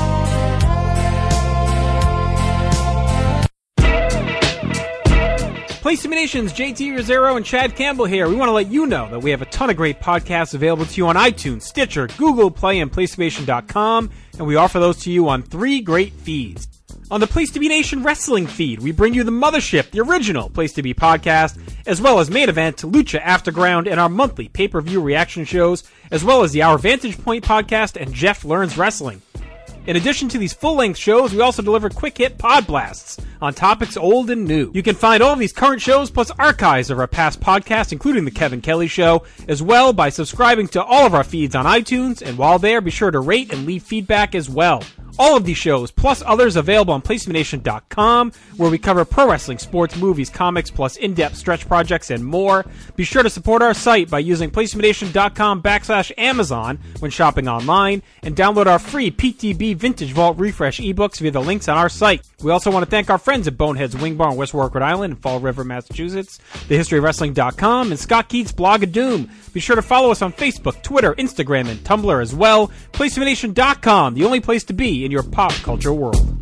Place to Be Nation's J T Rosero and Chad Campbell here. We want to let you know that we have a ton of great podcasts available to you on iTunes, Stitcher, Google Play, and place to be nation dot com, and we offer those to you on three great feeds. On the Place to Be Nation Wrestling feed, we bring you the Mothership, the original Place to Be podcast, as well as Main Event, Lucha Afterground, and our monthly pay-per-view reaction shows, as well as the Our Vantage Point podcast and Jeff Learns Wrestling. In addition to these full-length shows, we also deliver quick-hit pod blasts on topics old and new. You can find all of these current shows plus archives of our past podcasts, including The Kevin Kelly Show, as well by subscribing to all of our feeds on iTunes, and while there, be sure to rate and leave feedback as well. All of these shows, plus others, available on place to be nation dot com, where we cover pro wrestling, sports, movies, comics, plus in-depth stretch projects and more. Be sure to support our site by using place to be nation dot com backslash Amazon when shopping online, and download our free P T B Vintage Vault Refresh ebooks via the links on our site. We also want to thank our friends at Bonehead's Wing Bar in West Warwick, Rhode Island, and Fall River, Massachusetts, the history of wrestling dot com, and Scott Keats' Blog of Doom. Be sure to follow us on Facebook, Twitter, Instagram, and Tumblr as well. place to be nation dot com, the only place to be in your pop culture world.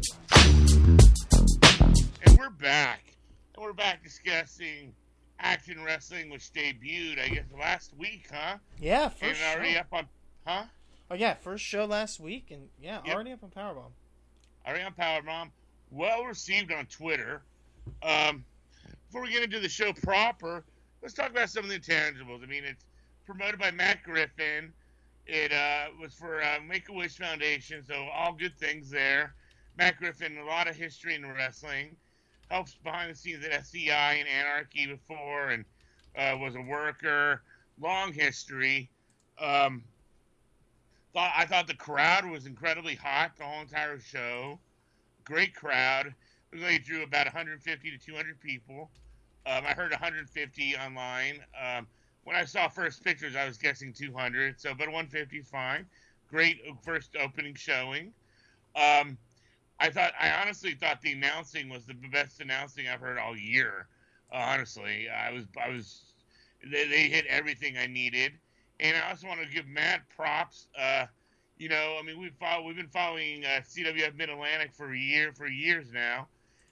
And we're back. And we're back discussing Action Wrestling, which debuted, I guess, last week, huh? Yeah, And first already show. up on, huh? Oh yeah, first show last week, and yeah, Yep. already up on Powerbomb. Already on Powerbomb. Well received on Twitter. Um, before we get into the show proper, let's talk about some of the intangibles. I mean, it's promoted by Matt Griffin. It uh, was for uh, Make-A-Wish Foundation, so all good things there. Matt Griffin, a lot of history in wrestling. Helps behind the scenes at S C I and Anarchy before, and uh, was a worker. Long history. Um, thought I thought the crowd was incredibly hot the whole entire show. Great crowd. It really drew about one hundred fifty to two hundred people. Um, I heard one hundred fifty online. Um, When I saw first pictures, I was guessing two hundred, so but one hundred fifty is fine. Great first opening showing. Um, I thought, I honestly thought the announcing was the best announcing I've heard all year. Uh, honestly, I was, I was, they, they hit everything I needed, and I also want to give Matt props. Uh, you know, I mean, we've follow, we've been following uh, C W F Mid Atlantic for a year, for years now,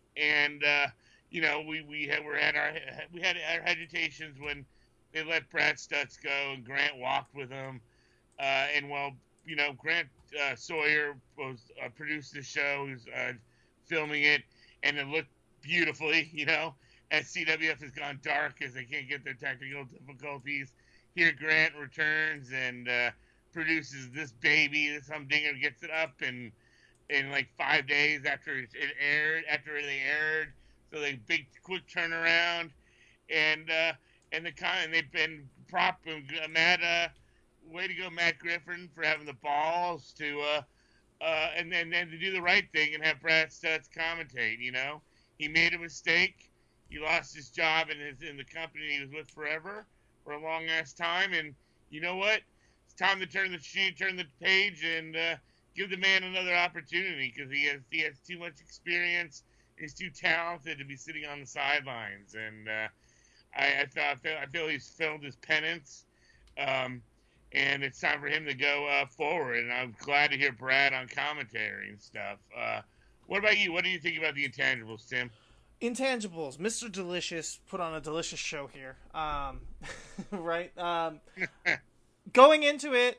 and uh, you know, we we had we had our we had our hesitations when they let Brad Stutz go, and Grant walked with him. Uh, and, well, you know, Grant uh, Sawyer was uh, produced the show, was uh, filming it, and it looked beautifully, you know, as C W F has gone dark as they can't get their technical difficulties. Here Grant returns and uh, produces this baby. This humdinger gets it up in, in like five days after it aired, after they aired. So, like, big, quick turnaround. And, uh, And the kind, and they've been prop uh, Matt. Uh, way to go, Matt Griffin, for having the balls to, uh, uh, and then then to do the right thing and have Brad Stutz commentate. You know, he made a mistake. He lost his job in his in the company he was with forever for a long ass time. And you know what? It's time to turn the sheet, turn the page, and uh, give the man another opportunity because he has he has too much experience. He's too talented to be sitting on the sidelines. And uh, I, I, feel, I, feel, I feel he's filled his penance, um, and it's time for him to go uh, forward. And I'm glad to hear Brad on commentary and stuff. Uh, what about you? What do you think about the intangibles, Tim? Intangibles. Mister Delicious put on a delicious show here. Um, right? Um, going into it,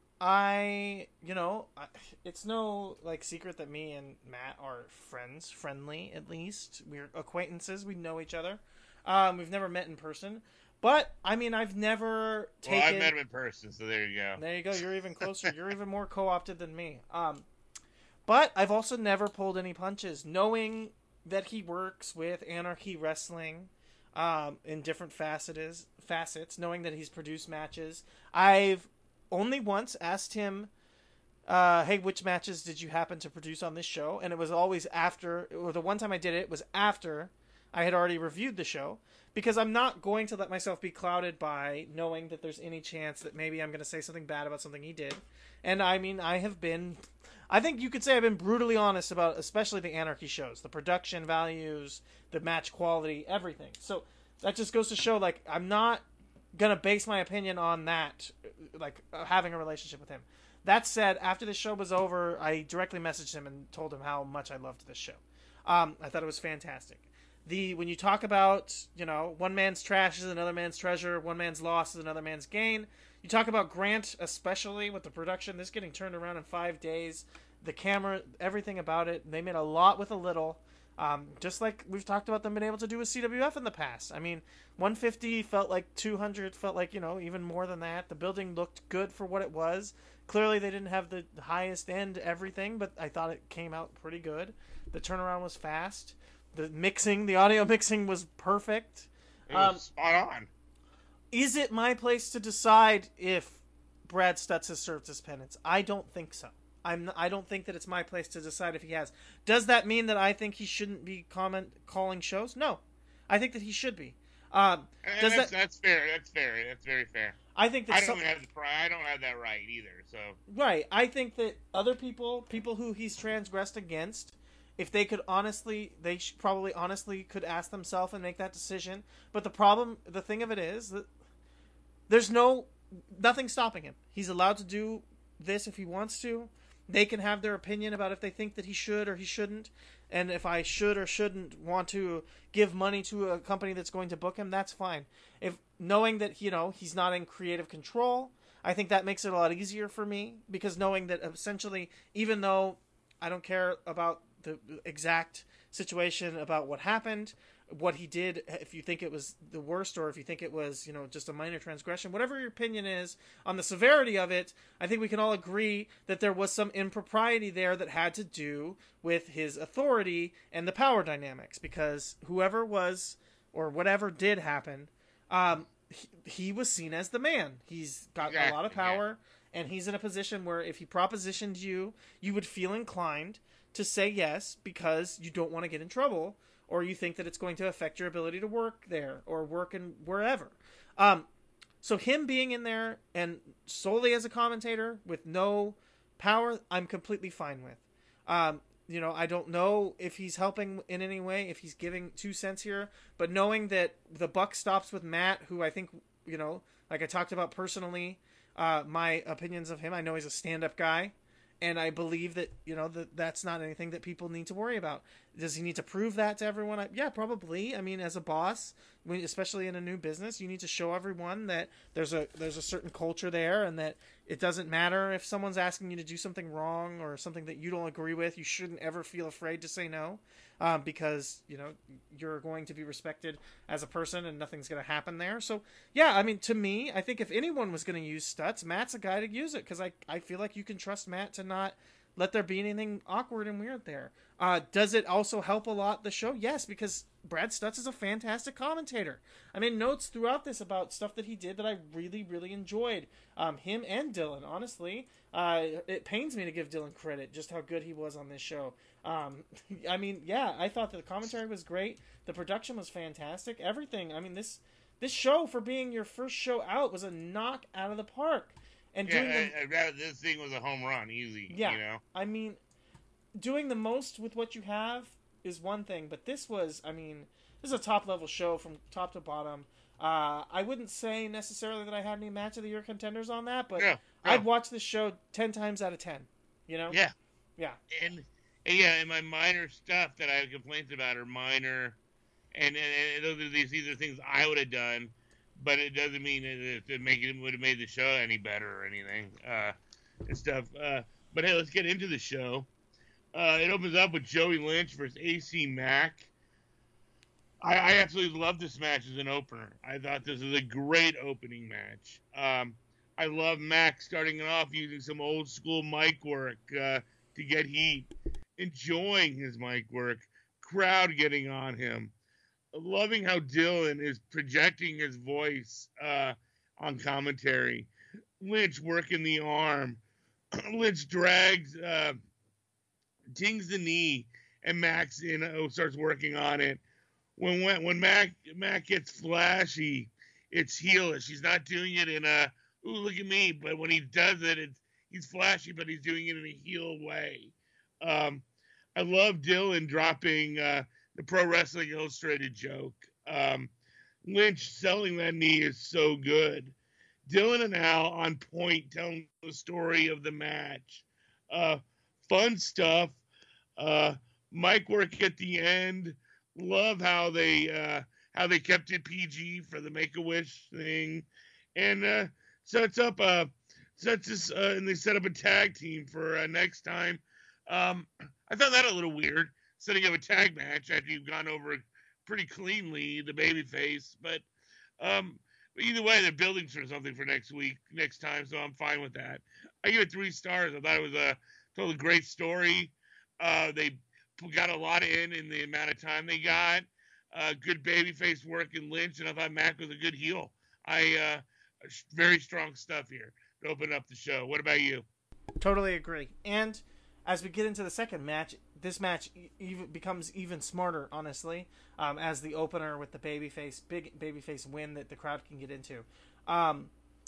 I, you know, I, it's no, like, secret that me and Matt are friends, friendly, at least. We're acquaintances. We know each other. Um, we've never met in person, but I mean, I've never taken. Well, I met him in person, so there you go. There you go. You're even closer. You're even more co-opted than me. Um, but I've also never pulled any punches, knowing that he works with Anarchy Wrestling, um, in different facets. Facets, knowing that he's produced matches. I've only once asked him, uh, "Hey, which matches did you happen to produce on this show?" And it was always after. Or the one time I did it was after I had already reviewed the show, because I'm not going to let myself be clouded by knowing that there's any chance that maybe I'm going to say something bad about something he did. And I mean, I have been, I think you could say I've been brutally honest about especially the Anarchy shows, the production values, the match quality, everything. So that just goes to show, like, I'm not going to base my opinion on that, like, uh, having a relationship with him. That said, after the show was over, I directly messaged him and told him how much I loved this show. Um, I thought it was fantastic. The when you talk about, you know, one man's trash is another man's treasure, one man's loss is another man's gain. You talk about Grant, especially with the production, this getting turned around in five days. The camera, everything about it, they made a lot with a little. Um, just like we've talked about them being able to do with C W F in the past. I mean, one fifty felt like two hundred, felt like, you know, even more than that. The building looked good for what it was. Clearly they didn't have the highest end everything, but I thought it came out pretty good. The turnaround was fast. The mixing, the audio mixing was perfect. It was Um, spot on. Is it my place to decide if Brad Stutz has served his penance? I don't think so. I'm. I don't think that it's my place to decide if he has. Does that mean that I think he shouldn't be comment calling shows? No, I think that he should be. Um, And does that's, that? that's fair. That's fair. That's very fair. I think that I don't some, have the pri- I don't have that right either. So right. I think that other people, people who he's transgressed against, if they could honestly, they should probably honestly could ask themselves and make that decision. But the problem, the thing of it is that there's no nothing stopping him. He's allowed to do this if he wants to. They can have their opinion about if they think that he should or he shouldn't. And if I should or shouldn't want to give money to a company that's going to book him, that's fine. If knowing that, you know, he's not in creative control, I think that makes it a lot easier for me, because knowing that essentially, even though I don't care about the exact situation about what happened, what he did, if you think it was the worst or if you think it was, you know, just a minor transgression, whatever your opinion is on the severity of it, I think we can all agree that there was some impropriety there that had to do with his authority and the power dynamics, because whoever was or whatever did happen, um, he, he was seen as the man. He's got Exactly, a lot of power, yeah. And he's in a position where if he propositioned you, you would feel inclined to say yes because you don't want to get in trouble, or you think that it's going to affect your ability to work there or work in wherever. Um, so him being in there and solely as a commentator with no power, I'm completely fine with. Um, you know, I don't know if he's helping in any way, if he's giving two cents here, but knowing that the buck stops with Matt, who I think, you know, like I talked about personally, uh, my opinions of him, I know he's a stand-up guy. And I believe that, you know, that that's not anything that people need to worry about. Does he need to prove that to everyone? I, yeah, probably. I mean, as a boss, when, especially in a new business, you need to show everyone that there's a there's a certain culture there, and that it doesn't matter if someone's asking you to do something wrong or something that you don't agree with. You shouldn't ever feel afraid to say no, um, because, you know, you're going to be respected as a person and nothing's going to happen there. So, yeah, I mean, to me, I think if anyone was going to use Stutz, Matt's a guy to use it, because I, I feel like you can trust Matt to not let there be anything awkward and weird there. Uh, does it also help a lot the show? Yes, because Brad Stutz is a fantastic commentator. I made notes throughout this about stuff that he did that I really, really enjoyed. Um, him and Dylan, honestly. Uh, it pains me to give Dylan credit, just how good he was on this show. Um, I mean, yeah, I thought that the commentary was great. The production was fantastic. Everything. I mean, this this show, for being your first show out, was a knock out of the park. And yeah, doing the, I, I'd rather this thing was a home run, easy. yeah, You know? I mean, doing the most with what you have is one thing, but this was, I mean, this is a top level show from top to bottom. Uh, I wouldn't say necessarily that I had any match of the year contenders on that, but Yeah, yeah. I'd watch this show ten times out of ten. You know? Yeah. Yeah. And, and yeah, and my minor stuff that I have complaints about are minor, and, and, and those are these these are things I would have done, but it doesn't mean that it make it would have made the show any better or anything, uh, and stuff. Uh, but hey, let's get into the show. Uh, it opens up with Joey Lynch versus A C Mack. I, I absolutely love this match as an opener. I thought this was a great opening match. Um, I love Mack starting it off using some old school mic work uh, to get heat, enjoying his mic work, crowd getting on him. Loving how Dylan is projecting his voice uh, on commentary. Lynch working the arm. Lynch drags, uh, dings the knee, and Max you know, starts working on it. When when, when Mac, Mac gets flashy, it's heelish. He's not doing it in a, ooh, look at me. But when he does it, it's he's flashy, but he's doing it in a heel way. Um, I love Dylan dropping... Uh, the Pro Wrestling Illustrated joke. Um, Lynch selling that knee is so good. Dylan and Al on point, telling the story of the match. Uh, fun stuff. Uh, Mike work at the end. Love how they uh, how they kept it P G for the Make a Wish thing, and uh, sets up a sets us uh, and they set up a tag team for uh, next time. Um, I found that a little weird, setting up a tag match after you've gone over pretty cleanly the babyface, but um, either way, they're building for something for next week, next time, so I'm fine with that. I give it three stars. I thought it was a totally great story. Uh, they got a lot in in the amount of time they got. Uh, good babyface work in Lynch, and I thought Mac was a good heel. I uh, very strong stuff here to open up the show. What about you? Totally agree. And as we get into the second match, this match even becomes even smarter, honestly, um, as the opener with the babyface, big babyface win that the crowd can get into. Um,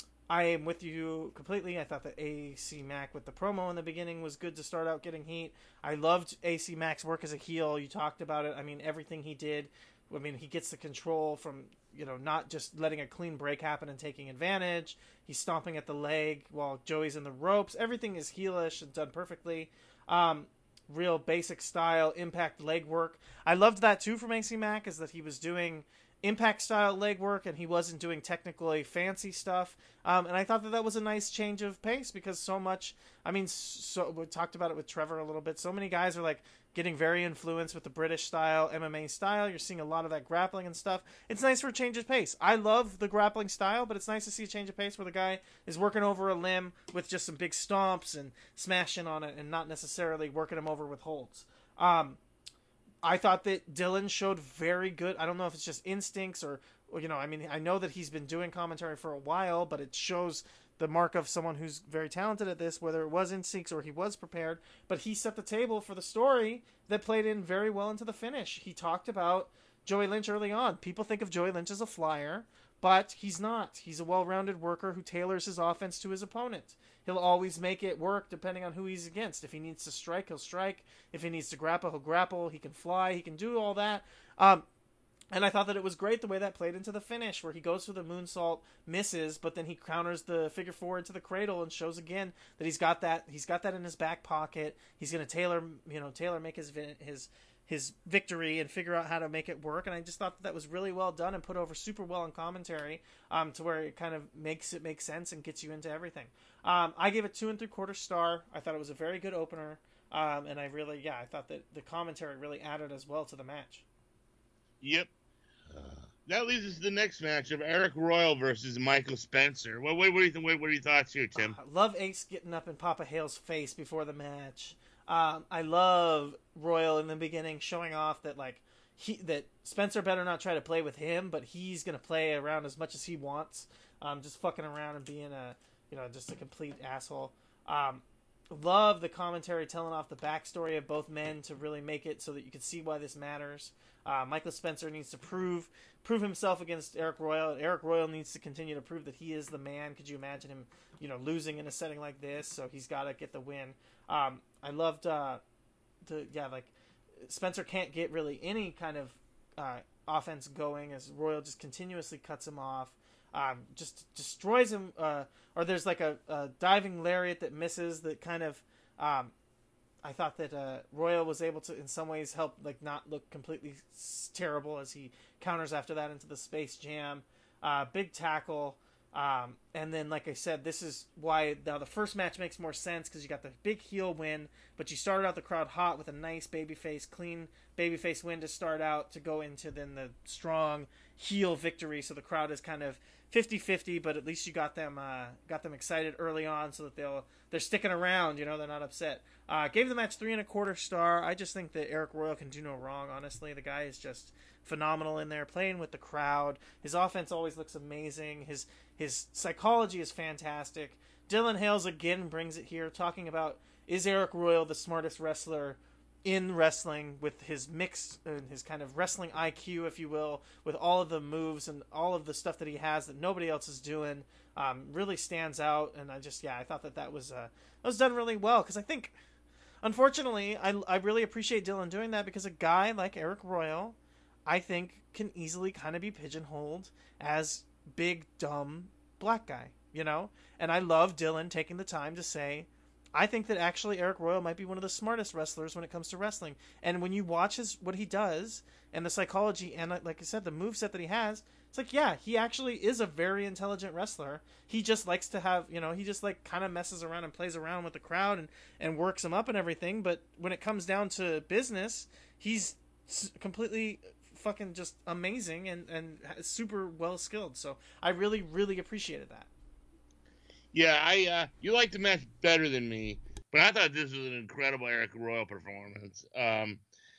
I am with you completely. I thought that A C Mac with the promo in the beginning was good to start out getting heat. I loved A C Mac's work as a heel. You talked about it. I mean, everything he did. I mean, he gets the control from, you know, not just letting a clean break happen and taking advantage. He's stomping at the leg while Joey's in the ropes. Everything is heelish and done perfectly. Um, real basic style impact leg work. I loved that too from A C Mac, is that he was doing impact style leg work and he wasn't doing technically fancy stuff. Um, and I thought that that was a nice change of pace, because so much, I mean, so we talked about it with Trevor a little bit. So many guys are like getting very influenced with the British style, M M A style. You're seeing a lot of that grappling and stuff. It's nice for a change of pace. I love the grappling style, but it's nice to see a change of pace where the guy is working over a limb with just some big stomps and smashing on it and not necessarily working him over with holds. Um, I thought that Dylan showed very good. I don't know if it's just instincts or, or, you know, I mean, I know that he's been doing commentary for a while, but it shows the mark of someone who's very talented at this, whether it was instincts or he was prepared. But he set the table for the story that played in very well into the finish. He talked about Joey Lynch early on. People think of Joey Lynch as a flyer, but he's not. He's a well-rounded worker who tailors his offense to his opponent. He'll always make it work depending on who he's against. If he needs to strike, he'll strike. If he needs to grapple, he'll grapple. He can fly. He can do all that. Um, and I thought that it was great the way that played into the finish, where he goes for the moonsault, misses, but then he counters the figure four into the cradle and shows again that he's got that. He's got that in his back pocket. He's going to tailor, you know, tailor make his his his victory and figure out how to make it work. And I just thought that, that was really well done and put over super well in commentary, um, to where it kind of makes it make sense and gets you into everything. Um, I gave it two and three quarter star. I thought it was a very good opener. Um, and I really, yeah, I thought that the commentary really added as well to the match. Yep. Uh, that leads us to the next match of Eric Royal versus Michael Spencer. What, what, what do you think? What, what are your thoughts here, Tim? Uh, love Ace getting up in Papa Hale's face before the match. Um, I love Royal in the beginning showing off that like he that Spencer better not try to play with him, but he's gonna play around as much as he wants. Um, just fucking around and being a you know just a complete asshole. Um, love the commentary telling off the backstory of both men to really make it so that you can see why this matters. Uh, Michael Spencer needs to prove prove himself against Eric Royal. Eric Royal needs to continue to prove that he is the man. Could you imagine him, you know, losing in a setting like this? So he's got to get the win. Um, I loved, uh, the yeah, like Spencer can't get really any kind of uh, offense going as Royal just continuously cuts him off, um, just destroys him. Uh, or there's like a, a diving lariat that misses that kind of. Um, I thought that uh, Royal was able to, in some ways, help like not look completely terrible as he counters after that into the Space Jam. Uh, big tackle. Um, and then, like I said, this is why now the first match makes more sense, because you got the big heel win, but you started out the crowd hot with a nice babyface, clean babyface win to start out, to go into then the strong heel victory. So the crowd is kind of fifty-fifty, but at least you got them uh, got them excited early on, so that they'll they're sticking around. You know, they're not upset. Uh, gave the match three and a quarter star. I just think that Eric Royal can do no wrong. Honestly, the guy is just phenomenal in there, playing with the crowd. His offense always looks amazing. His his psychology is fantastic. Dylan Hales again brings it here, talking about, is Eric Royal the smartest wrestler in wrestling, with his mix and his kind of wrestling I Q, if you will, with all of the moves and all of the stuff that he has that nobody else is doing. Um, really stands out, and I just yeah I thought that that was uh, that was done really well, because I think, unfortunately, I I really appreciate Dylan doing that, because a guy like Eric Royal, I think, can easily kind of be pigeonholed as big dumb black guy. you know? And I love Dylan taking the time to say, I think that actually Eric Royal might be one of the smartest wrestlers when it comes to wrestling. And when you watch his what he does and the psychology and, like I said, the moveset that he has, it's like, yeah, he actually is a very intelligent wrestler. He just likes to have, you know, he just like kind of messes around and plays around with the crowd and, and works them up and everything. But when it comes down to business, he's completely fucking just amazing and, and super well skilled. So I really, really appreciated that. Yeah, I uh, you liked the match better than me, but I thought this was an incredible Eric Royal performance. Um,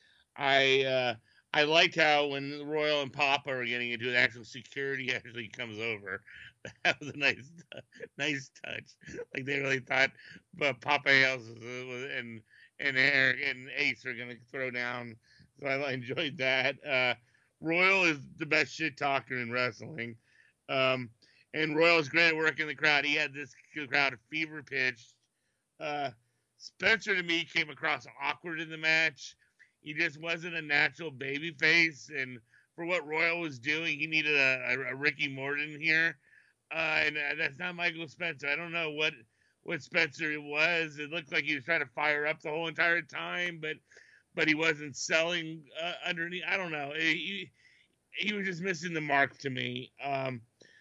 I uh, I liked how when Royal and Papa are getting into it, actual security actually comes over. That was a nice nice touch. Like they really thought, but Papa Hales was, and and Eric and Ace are gonna throw down. So I enjoyed that. Uh, Royal is the best shit talker in wrestling. Um, And Royal's great at working the crowd. He had this crowd fever pitched. Uh, Spencer, to me, came across awkward in the match. He just wasn't a natural baby face. And for what Royal was doing, he needed a, a, a Ricky Morton here. Uh, and uh, that's not Michael Spencer. I don't know what, what Spencer it was. It looked like he was trying to fire up the whole entire time, but but he wasn't selling uh, underneath. I don't know. He, he was just missing the mark to me. Um,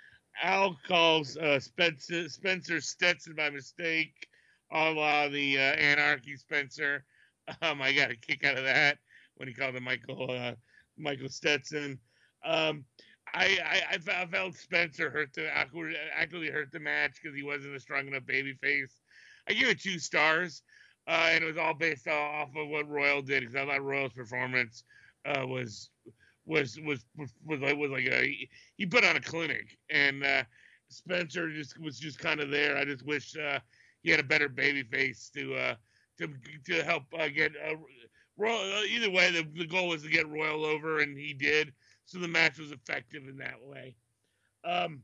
Al calls uh, Spencer, Spencer Stetson by mistake, a la the uh, Anarchy Spencer. Um, I got a kick out of that when he called him Michael uh, Michael Stetson. Um, I, I, I felt Spencer hurt the actually hurt the match because he wasn't a strong enough babyface. I give it two stars, uh, and it was all based off of what Royal did because I thought Royal's performance uh, was. Was, was was was like was like a he put on a clinic, and uh, Spencer just was just kind of there. I just wish uh, he had a better baby face to uh, to to help uh, get uh, Royal. Uh, either way, the, the goal was to get Royal over, and he did. So the match was effective in that way. Um,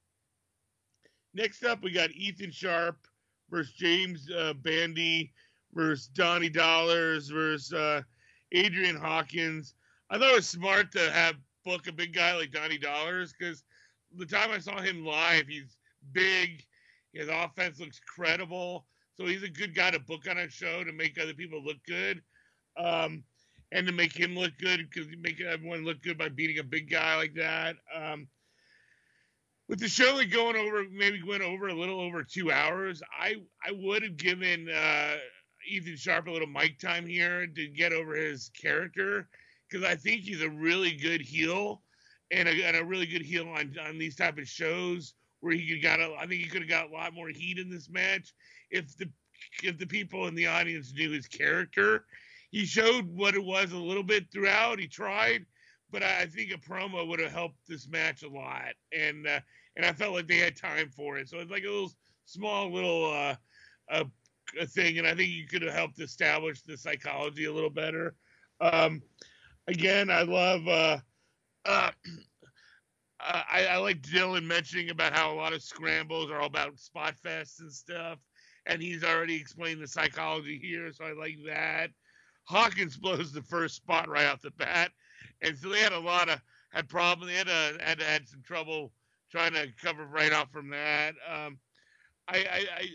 next up, we got Ethan Sharp versus James uh, Bandy versus Donnie Dollars versus uh, Adrian Hawkins. I thought it was smart to have book a big guy like Donnie Dollars because the time I saw him live, he's big, his offense looks credible, so he's a good guy to book on a show to make other people look good, um, and to make him look good because you make everyone look good by beating a big guy like that. Um, with the show like going over, maybe went over a little over two hours, I I would have given uh, Ethan Sharp a little mic time here to get over his character. Because I think he's a really good heel, and a, and a really good heel on, on these type of shows where he could got. A, I think he could have got a lot more heat in this match if the if the people in the audience knew his character. He showed what it was a little bit throughout. He tried, but I, I think a promo would have helped this match a lot, and uh, and I felt like they had time for it. So it's like a little small little uh, uh, a thing, and I think you could have helped establish the psychology a little better. Um, Again, I love. Uh, uh, I, I like Dylan mentioning about how a lot of scrambles are all about spot fests and stuff, and he's already explained the psychology here, so I like that. Hawkins blows the first spot right off the bat, and so they had a lot of had problems. They had a, had had some trouble trying to cover right off from that. Um, I, I I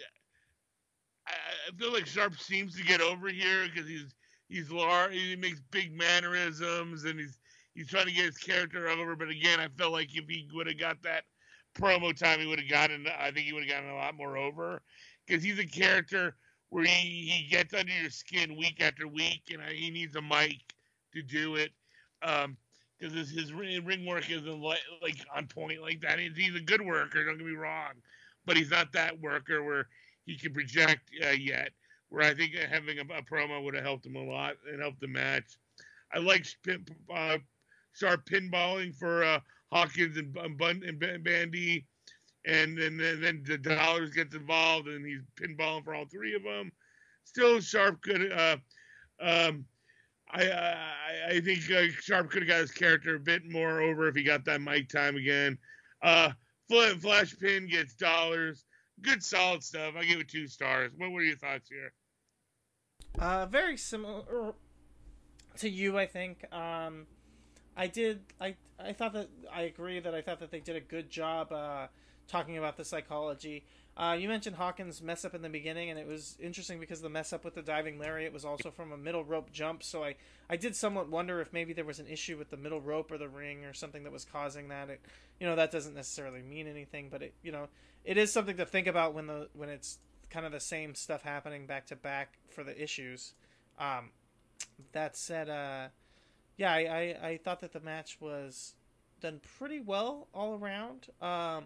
I feel like Sharp seems to get over here because he's. He's large. He makes big mannerisms, and he's he's trying to get his character over. But again, I felt like if he would have got that promo time, he would have gotten. I think he would have gotten a lot more over, because he's a character where he, he gets under your skin week after week, and he needs a mic to do it. Um, because his, his ring work isn't like, like on point like that. He's, he's a good worker. Don't get me wrong, but he's not that worker where he can project uh, yet. Where I think having a, a promo would have helped him a lot and helped the match. I like uh, Sharp pinballing for uh, Hawkins and, and, and Bandy, and then and then the Dollars gets involved and he's pinballing for all three of them. Still, Sharp could. Uh, um, I, I I think uh, Sharp could have got his character a bit more over if he got that mic time again. Uh, Flash Pin gets Dollars. Good, solid stuff. I give it two stars. What were your thoughts here? Uh, very similar to you, I think. Um, I did. I I thought that I agree that I thought that they did a good job uh, talking about the psychology. Uh, you mentioned Hawkins' mess up in the beginning, and it was interesting because the mess up with the diving lariat was also from a middle rope jump. So I, I did somewhat wonder if maybe there was an issue with the middle rope or the ring or something that was causing that. It, you know, that doesn't necessarily mean anything, but it, you know, it is something to think about when the when it's kind of the same stuff happening back to back for the issues. Um, that said, uh, yeah, I, I, I thought that the match was done pretty well all around. Um,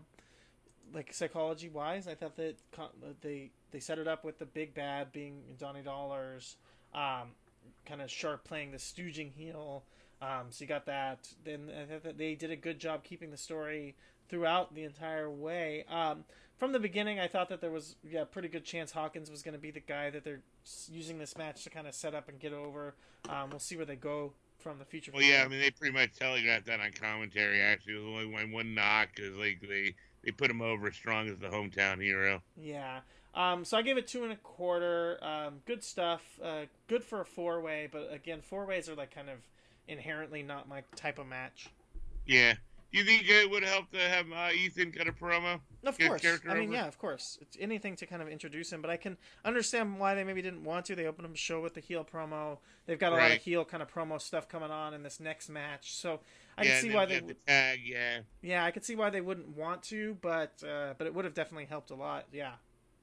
like psychology wise, I thought that they they set it up with the big bad being Donnie Dollars, um, kind of sharp playing the stooging heel. Um, so you got that. Then I thought that they did a good job keeping the story throughout the entire way. Um, from the beginning, I thought that there was yeah pretty good chance Hawkins was going to be the guy that they're using this match to kind of set up and get over. Um, we'll see where they go from the future. Well, yeah, I mean they pretty much telegraphed that on commentary. Actually, it was only one, one knock because like they. They put him over as strong as the hometown hero. Yeah. Um, so I gave it two and a quarter. Um, good stuff. Uh, good for a four-way, but again, four-ways are like kind of inherently not my type of match. Yeah. Do you think it would help to have uh, Ethan cut a promo? Of course. I mean, over? yeah, of course. It's anything to kind of introduce him, but I can understand why they maybe didn't want to. They opened up a show with the heel promo. They've got a right. lot of heel kind of promo stuff coming on in this next match, so I yeah, can see why they the tag. Yeah. Yeah, I could see why they wouldn't want to, but uh, but it would have definitely helped a lot. Yeah.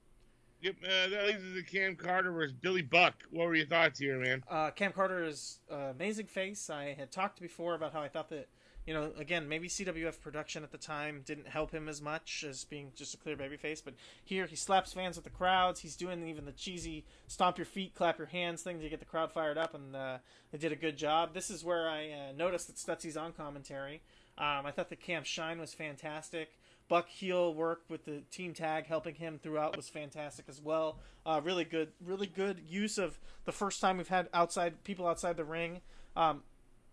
Yep, uh, that leads us to Cam Carter versus Billy Buck. What were your thoughts here, man? Uh, Cam Carter is an amazing face. I had talked before about how I thought that, you know, again, maybe C W F production at the time didn't help him as much as being just a clear babyface, but here he slaps fans with the crowds. He's doing even the cheesy stomp your feet, clap your hands thing to get the crowd fired up, and uh, they did a good job. This is where I uh, noticed that Stutzy's on commentary. Um, I thought that Cam's shine was fantastic. Buck heel work with the team tag helping him throughout was fantastic as well. Uh, really good, really good use of the first time we've had outside people outside the ring. Um,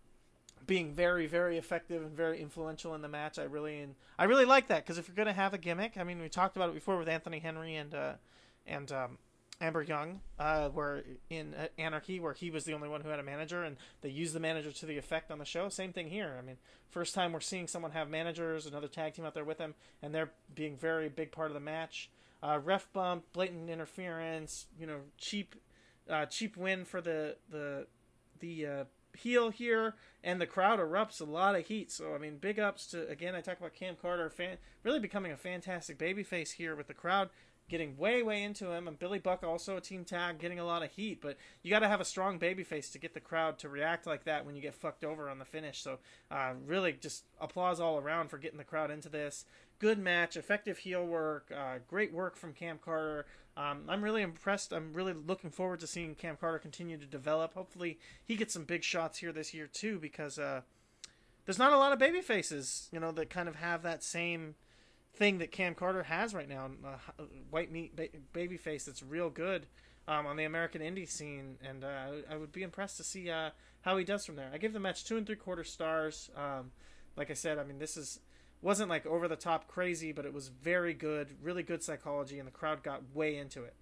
being very, very effective and very influential in the match. I really, and I really like that because if you're going to have a gimmick, I mean, we talked about it before with Anthony Henry and uh, and um, Amber Young, uh, where in Anarchy, where he was the only one who had a manager, and they used the manager to the effect on the show. Same thing here. I mean, first time we're seeing someone have managers, another tag team out there with them, and they're being very big part of the match. Uh, ref bump, blatant interference, you know, cheap, uh, cheap win for the the the. Uh, heel here, and the crowd erupts a lot of heat. So I mean, big ups to, again, I talk about Cam Carter fan, really becoming a fantastic babyface here with the crowd getting way way into him, and Billy Buck also a team tag getting a lot of heat. But you got to have a strong babyface to get the crowd to react like that when you get fucked over on the finish. So uh, really just applause all around for getting the crowd into this. Good match, effective heel work, uh, great work from Cam Carter. Um, I'm really impressed. I'm really looking forward to seeing Cam Carter continue to develop. Hopefully he gets some big shots here this year too, because uh, there's not a lot of baby faces, you know, that kind of have that same thing that Cam Carter has right now. Uh, white meat ba- baby face that's real good um, on the American indie scene, and uh, I would be impressed to see uh, how he does from there. I give the match two and three quarter stars. Um, like I said, I mean, this is wasn't like over the top crazy, but it was very good, really good psychology, and the crowd got way into it.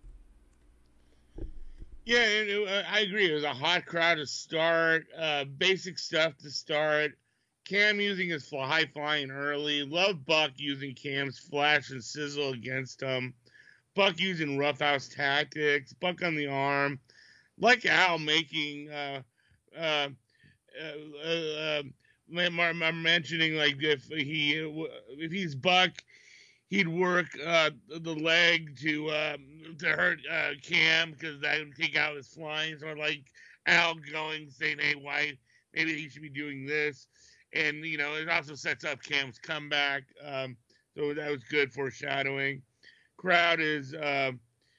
Yeah, it, it, I agree. It was a hot crowd to start, uh, basic stuff to start. Cam using his high flying early. Love Buck using Cam's flash and sizzle against him. Buck using roughhouse tactics. Buck on the arm. Like Al making uh, uh, uh, uh, I'm mentioning, like, if he if he's Buck, he'd work uh, the leg to um, to hurt uh, Cam because that would take out his flying. So like Al going saying, "Hey, why maybe he should be doing this," and you know it also sets up Cam's comeback. Um, so that was good foreshadowing. Crowd is uh,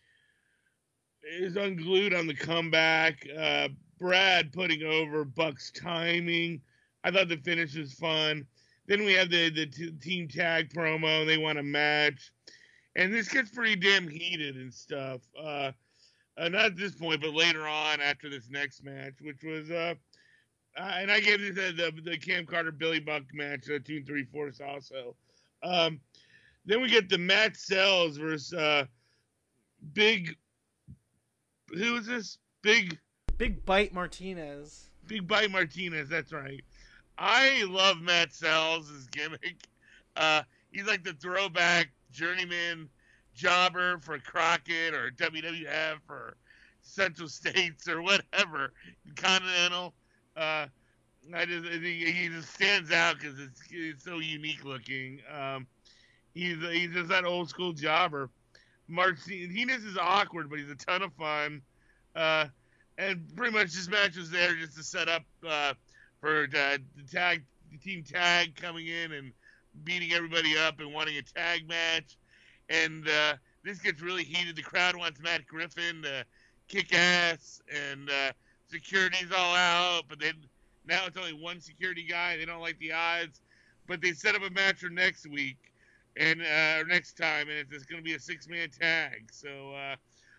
is unglued on the comeback. Uh, Brad putting over Buck's timing. I thought the finish was fun. Then we have the, the t- team tag promo. They want a match. And this gets pretty damn heated and stuff. Uh, uh, not at this point, but later on after this next match, which was, uh, uh, and I gave this uh, the, the Cam Carter Billy Buck match, uh, two and three fourths also. Um, then we get the Matt Sells versus uh, Big, who is this? Big. Big Bite Martinez. Big Bite Martinez, that's right. I love Matt Sells' gimmick. Uh, he's like the throwback journeyman jobber for Crockett or W W F or Central States or whatever, Continental. Uh, I just he, he just stands out because it's, it's so unique looking. Um, he's he's just that old school jobber. Martinez is awkward, but he's a ton of fun. Uh, and pretty much this match was there just to set up uh, for the, the tag the team tag coming in and beating everybody up and wanting a tag match. And uh, this gets really heated. The crowd wants Matt Griffin to kick ass, and uh, security's all out. But then now it's only one security guy. They don't like the odds, but they set up a match for next week and uh, next time, and it's, it's going to be a six-man tag. So uh,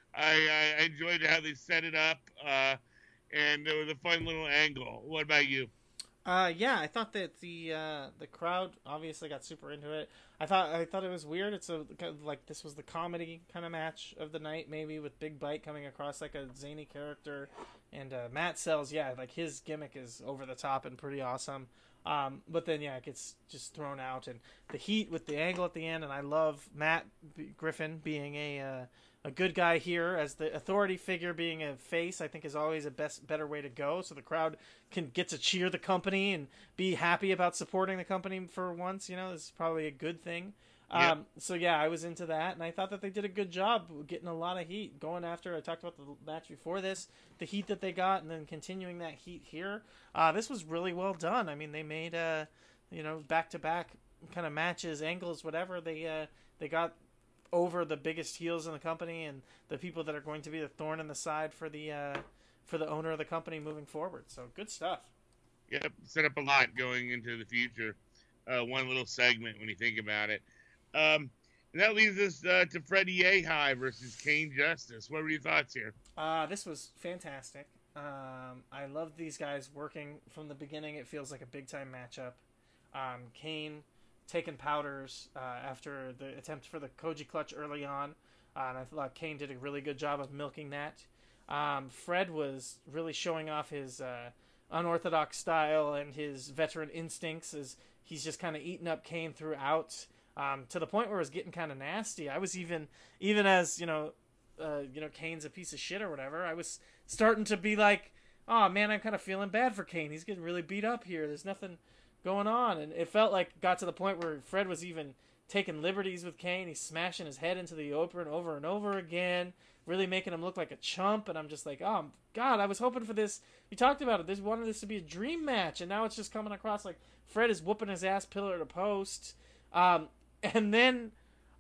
I, I enjoyed how they set it up, uh, and it was a fun little angle. What about you? Uh, yeah, I thought that the uh, the crowd obviously got super into it. I thought I thought it was weird. It's a like this was the comedy kind of match of the night, maybe with Big Bite coming across like a zany character, and uh, Matt Sells, yeah, like his gimmick is over the top and pretty awesome. Um, but then yeah, it gets just thrown out, and the heat with the angle at the end, and I love Matt Griffin being a uh, a good guy here as the authority figure, being a face. I think is always a best better way to go, so the crowd can get to cheer the company and be happy about supporting the company for once. You know, this is probably a good thing. Yep. Um, so yeah, I was into that, and I thought that they did a good job getting a lot of heat going after. I talked about the match before this, the heat that they got, and then continuing that heat here. Uh, this was really well done. I mean, they made uh, you know, back to back kind of matches, angles, whatever. They uh, they got over the biggest heels in the company and the people that are going to be the thorn in the side for the uh, for the owner of the company moving forward. So good stuff. Yep, set up a lot going into the future. Uh, one little segment when you think about it. Um, and that leads us uh, to Freddie Yehai versus Kane Justice. What were your thoughts here? Uh, this was fantastic. Um, I love these guys working from the beginning. It feels like a big-time matchup. Um, Kane taking powders uh, after the attempt for the Koji clutch early on. Uh, and I thought Kane did a really good job of milking that. Um, Fred was really showing off his uh, unorthodox style and his veteran instincts as he's just kind of eating up Kane throughout. Um, to the point where it was getting kind of nasty. I was even, even as, you know, uh, you know, Kane's a piece of shit or whatever, I was starting to be like, oh man, I'm kind of feeling bad for Kane. He's getting really beat up here. There's nothing going on. And it felt like it got to the point where Fred was even taking liberties with Kane. He's smashing his head into the apron over and over again, really making him look like a chump. And I'm just like, oh God, I was hoping for this. You talked about it. This wanted this to be a dream match. And now it's just coming across like Fred is whooping his ass pillar to post. Um, And then,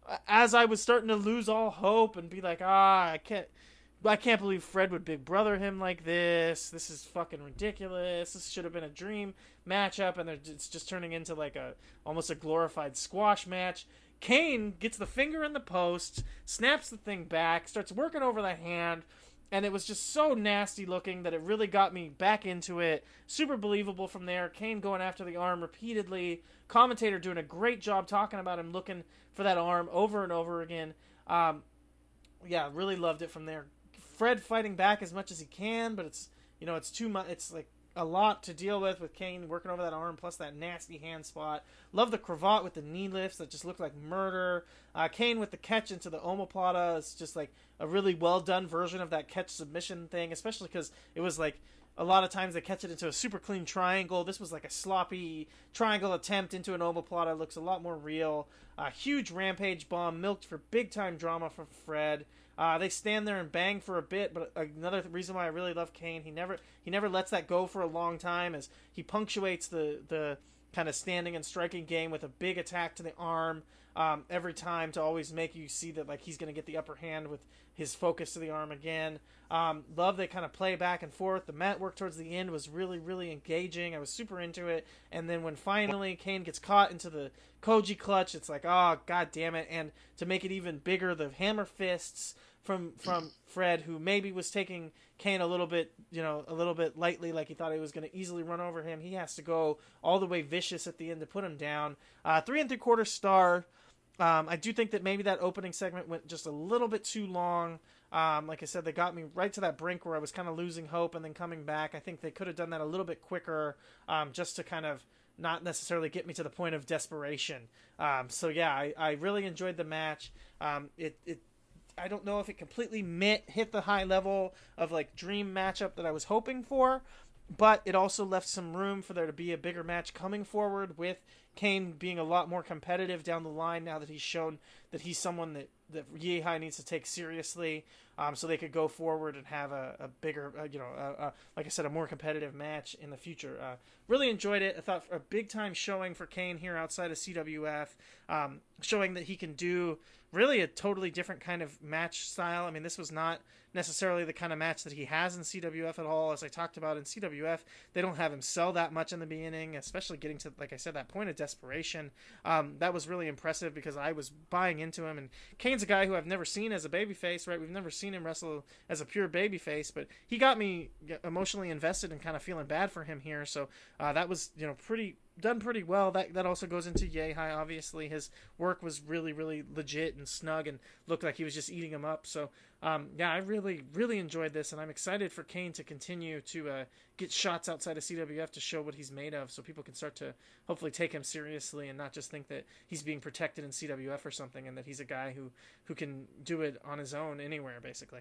as I was starting to lose all hope and be like, ah, I can't, I can't believe Fred would big brother him like this. This is fucking ridiculous. This should have been a dream matchup, and it's just turning into like a almost a glorified squash match. Kane gets the finger in the post, snaps the thing back, starts working over the hand, and it was just so nasty looking that it really got me back into it. Super believable from there. Kane going after the arm repeatedly. Commentator doing a great job talking about him looking for that arm over and over again. Um, yeah, really loved it from there. Fred fighting back as much as he can, but it's, you know, it's too much. It's like a lot to deal with with Kane working over that arm, plus that nasty hand spot. Love the cravat with the knee lifts that just look like murder. Uh, Kane with the catch into the omoplata. It's just like a really well done version of that catch submission thing, especially because it was like a lot of times they catch it into a super clean triangle. This was like a sloppy triangle attempt into an omoplata. Looks a lot more real. Uh, huge rampage bomb, milked for big time drama from Fred. Uh, they stand there and bang for a bit, but another reason why I really love Kane, he never he never lets that go for a long time, as he punctuates the the kind of standing and striking game with a big attack to the arm um, every time to always make you see that like he's going to get the upper hand with his focus to the arm again. Um, love they kind of play back and forth. The mat work towards the end was really, really engaging. I was super into it. And then when finally Kane gets caught into the Koji clutch, it's like, oh, God damn it. And to make it even bigger, the hammer fists from from Fred, who maybe was taking Kane a little bit, you know, a little bit lightly, like he thought he was going to easily run over him. He has to go all the way vicious at the end to put him down. Uh, three and three quarter star. Um, I do think that maybe that opening segment went just a little bit too long. Um, like I said, they got me right to that brink where I was kind of losing hope and then coming back. I think they could have done that a little bit quicker, um, just to kind of not necessarily get me to the point of desperation. Um, so yeah, I, I really enjoyed the match. Um, it it I don't know if it completely met, hit the high level of like dream matchup that I was hoping for, but it also left some room for there to be a bigger match coming forward, with Kane being a lot more competitive down the line now that he's shown that he's someone that, that Yehi needs to take seriously, um, so they could go forward and have a, a bigger, uh, you know, uh, uh, like I said, a more competitive match in the future. Uh, really enjoyed it. I thought a big-time showing for Kane here outside of C W F, um, showing that he can do really a totally different kind of match style. I mean, this was not necessarily the kind of match that he has in C W F at all. As I talked about, in C W F, they don't have him sell that much in the beginning, especially getting to, like I said, that point of desperation. Um, that was really impressive because I was buying into him. And Kane's a guy who I've never seen as a babyface, right? We've never seen him wrestle as a pure babyface, but he got me emotionally invested and kind of feeling bad for him here. So uh, that was, you know, pretty done pretty well. That that also goes into Yehi. Obviously, his work was really, really legit and snug, and looked like he was just eating him up. So, um, yeah, I really, really enjoyed this, and I'm excited for Kane to continue to uh, get shots outside of C W F to show what he's made of, so people can start to hopefully take him seriously and not just think that he's being protected in C W F or something, and that he's a guy who who can do it on his own anywhere, basically.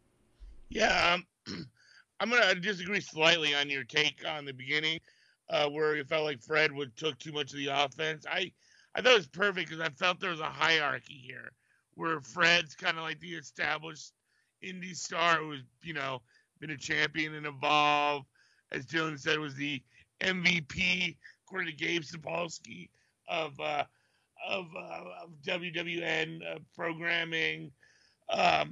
Yeah, um, I'm gonna disagree slightly on your take on the beginning. Uh, where it felt like Fred would took too much of the offense. I, I thought it was perfect because I felt there was a hierarchy here, where Fred's kind of like the established indie star who's, you know, been a champion and Evolve. As Dylan said, was the M V P, according to Gabe Sapolsky, of uh, of, uh, of W W N uh, programming, um,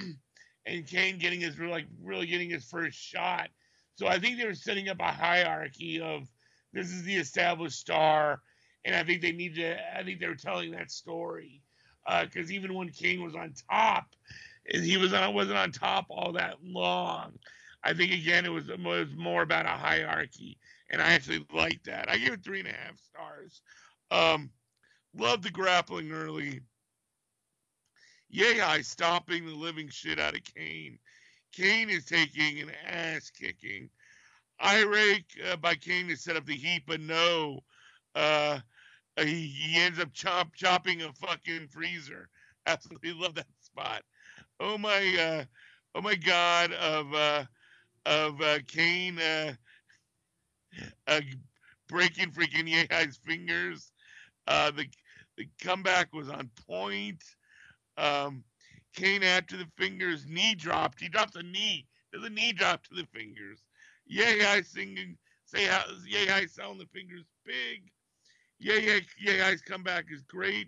and Kane getting his like really getting his first shot. So I think they were setting up a hierarchy of this is the established star, and I think they need to. I think they were telling that story because uh, even when King was on top, he was on wasn't on top all that long. I think again it was, it was more about a hierarchy, and I actually liked that. I give it three and a half stars. Um, love the grappling early. Yeah, I stomping the living shit out of Kane. Kane is taking an ass kicking. Eye rake uh, by Kane to set up the heat, but no, uh, he, he ends up chop chopping a fucking freezer. Absolutely love that spot. Oh my, uh, oh my God, of uh, of uh, Kane uh, uh, breaking freaking Yehai's fingers. Uh, the the comeback was on point. Um, Kane after the fingers, knee dropped. He dropped a knee. There's a knee drop to the fingers. Yehai singing, say how Yehai selling the fingers big. Yehai, Yehai's comeback is great.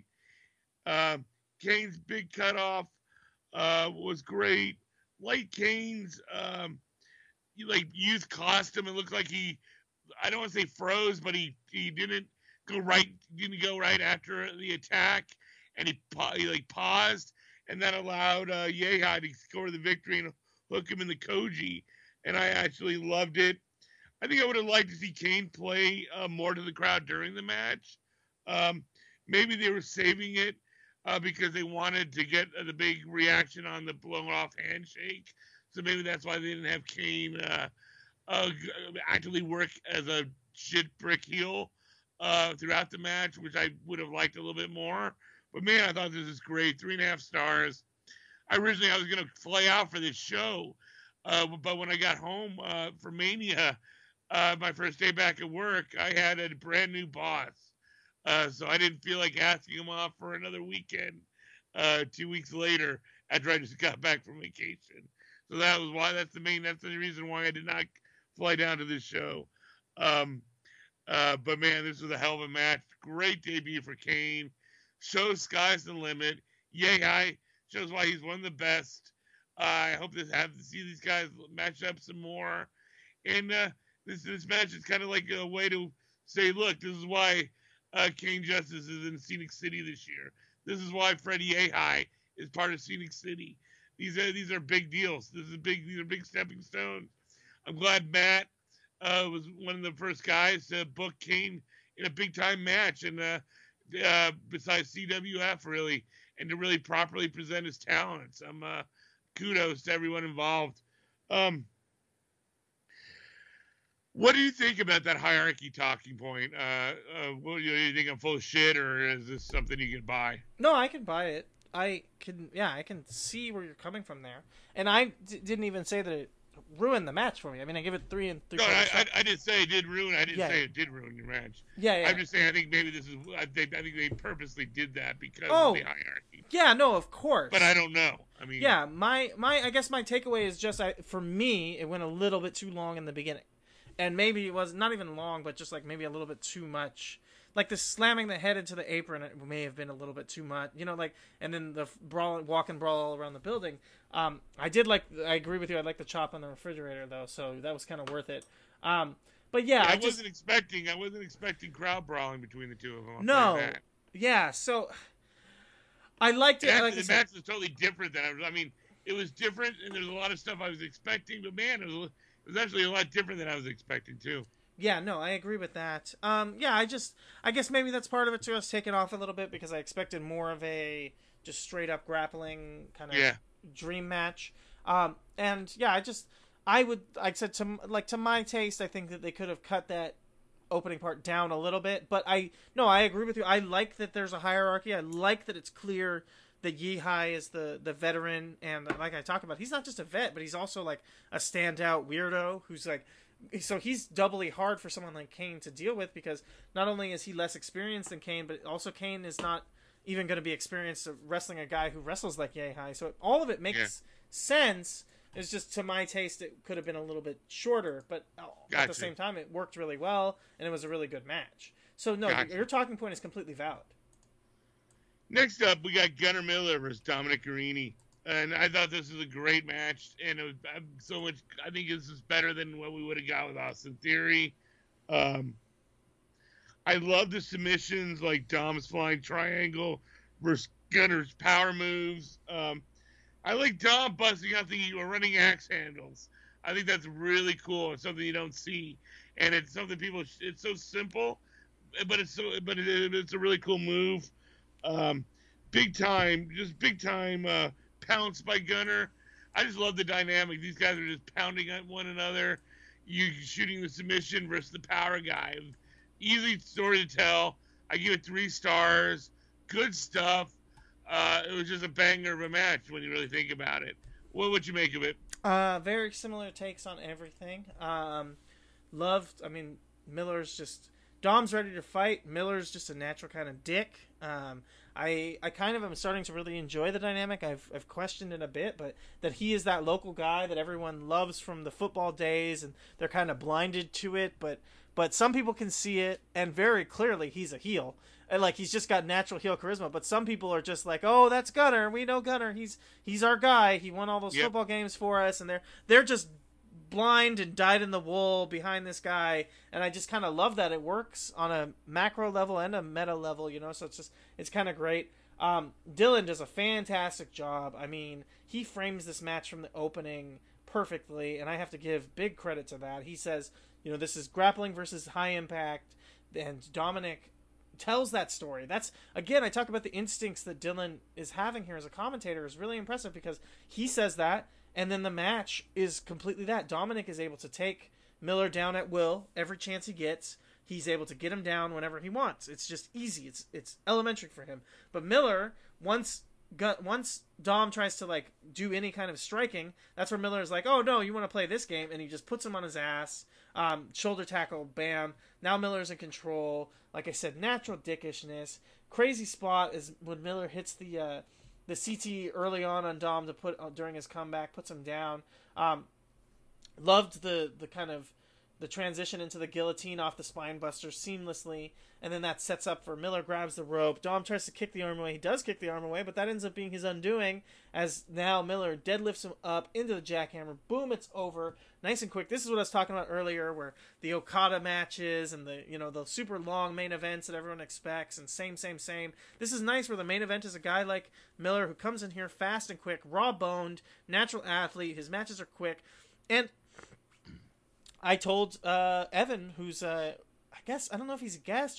Uh, Kane's big cutoff uh, was great. Like Kane's um, like youth costume, it looked like he, I don't want to say froze, but he he didn't go right, didn't go right after the attack, and he, he like paused. And that allowed uh, Yehai to score the victory and hook him in the Koji. And I actually loved it. I think I would have liked to see Kane play uh, more to the crowd during the match. Um, maybe they were saving it uh, because they wanted to get uh, the big reaction on the blown off handshake. So maybe that's why they didn't have Kane uh, uh, actively work as a shit brick heel uh, throughout the match, which I would have liked a little bit more. But man, I thought this was great. Three and a half stars. I originally I was gonna fly out for this show, uh, but when I got home uh, for Mania, uh, my first day back at work, I had a brand new boss, uh, so I didn't feel like asking him off for another weekend. Uh, two weeks later, after I just got back from vacation, so that was why. That's the main. That's the reason why I did not fly down to this show. Um, uh, but man, this was a hell of a match. Great debut for Kane. Shows sky's the limit. Yehai shows why he's one of the best. Uh, I hope to have to see these guys match up some more. And uh, this this match is kind of like a way to say, look, this is why uh, Kane Justice is in Scenic City this year. This is why Freddie Yehai is part of Scenic City. These are these are big deals. This is big. These are big stepping stones. I'm glad Matt uh, was one of the first guys to book Kane in a big time match, and. Uh, Uh, besides C W F, really, and to really properly present his talents. Um, uh, kudos to everyone involved. Um, What do you think about that hierarchy talking point? Uh, uh, what, do you think I'm full of shit, or is this something you can buy? No, I can buy it. I can, yeah, I can see where you're coming from there. And I d- didn't even say that it ruined the match for me. I mean, I give it three and three. No, I, I, I didn't say it did ruin. I didn't yeah. say it did ruin your match. Yeah, yeah. I'm just saying I think maybe this is. I think, I think they purposely did that because oh, of the hierarchy. Yeah, no, of course. But I don't know. I mean, yeah, my my I guess my takeaway is just I, for me, it went a little bit too long in the beginning. And maybe it was not even long, but just like maybe a little bit too much. Like the slamming the head into the apron, it may have been a little bit too much. You know, like, and then the brawl, walk and brawl all around the building. Um, I did like, I agree with you. I like the chop on the refrigerator though, so that was kind of worth it. Um, but yeah, yeah I, I wasn't just, expecting. I wasn't expecting crowd brawling between the two of them. I'll no, yeah. So I liked it. That, like the I match was totally different than I was. I mean, it was different, and there's a lot of stuff I was expecting. But man, it was. It was actually a lot different than I was expecting too. Yeah, no, I agree with that. Um, yeah, I just, I guess maybe that's part of it too. I was taken off a little bit because I expected more of a just straight up grappling kind of yeah. dream match. Um, and yeah, I just, I would, like I said, to like to my taste, I think that they could have cut that opening part down a little bit. But I, no, I agree with you. I like that there's a hierarchy. I like that it's clear that Yehi is the, the veteran, and like I talked about, he's not just a vet, but he's also like a standout weirdo who's like, so he's doubly hard for someone like Kane to deal with because not only is he less experienced than Kane, but also Kane is not even going to be experienced of wrestling a guy who wrestles like Yehi. So all of it makes yeah. sense. It's just to my taste, it could have been a little bit shorter, but gotcha. At the same time, it worked really well, and it was a really good match. So no, gotcha. your talking point is completely valid. Next up, we got Gunnar Miller versus Dominic Garrini, and I thought this was a great match. And it was I'm so much. I think this is better than what we would have got with Austin Theory. Um, I love the submissions, like Dom's flying triangle versus Gunnar's power moves. Um, I like Dom busting out the running axe handles. I think that's really cool. It's something you don't see, and it's something people. It's so simple, but it's so. But it, it's a really cool move. Um, big time, just big time uh, pounce by Gunnar. I just love the dynamic. These guys are just pounding at one another. You shooting the submission versus the power guy. Easy story to tell. I give it three stars. Good stuff. Uh, it was just a banger of a match when you really think about it. What would you make of it? Uh, very similar takes on everything. Um, loved. I mean, Miller's just. Dom's ready to fight. Miller's just a natural kind of dick. Um, I I kind of am starting to really enjoy the dynamic. I've I've questioned it a bit, but that he is that local guy that everyone loves from the football days, and they're kind of blinded to it. But but some people can see it, and very clearly he's a heel. And like he's just got natural heel charisma. But some people are just like, oh, that's Gunnar. We know Gunnar. He's he's our guy. He won all those yep. football games for us, and they're they're just blind and dyed in the wool behind this guy, and I just kind of love that it works on a macro level and a meta level, you know. So it's just it's kind of great. Um, Dylan does a fantastic job. I mean, he frames this match from the opening perfectly, and I have to give big credit to that. He says, you know, this is grappling versus high impact, and Dominic tells that story. That's again, I talk about the instincts that Dylan is having here as a commentator is really impressive because he says that. And then the match is completely that. Dominic is able to take Miller down at will every chance he gets. He's able to get him down whenever he wants. It's just easy. It's it's elementary for him. But Miller, once once Dom tries to like do any kind of striking, that's where Miller is like, oh no, you want to play this game, and he just puts him on his ass. Um, shoulder tackle, bam. Now Miller's in control. Like I said, natural dickishness. Crazy spot is when Miller hits the. Uh, The C T early on on Dom to put uh, during his comeback puts him down. Um, loved the the kind of the transition into the guillotine off the spine buster seamlessly, and then that sets up for Miller grabs the rope. Dom tries to kick the arm away. He does kick the arm away, but that ends up being his undoing as now Miller deadlifts him up into the jackhammer. Boom, it's over. Nice and quick. This is what I was talking about earlier, where the Okada matches and the you know the super long main events that everyone expects, and same, same, same. This is nice where the main event is a guy like Miller who comes in here fast and quick, raw-boned, natural athlete. His matches are quick, and I told uh, Evan, who's uh, I guess I don't know if he's a guest or a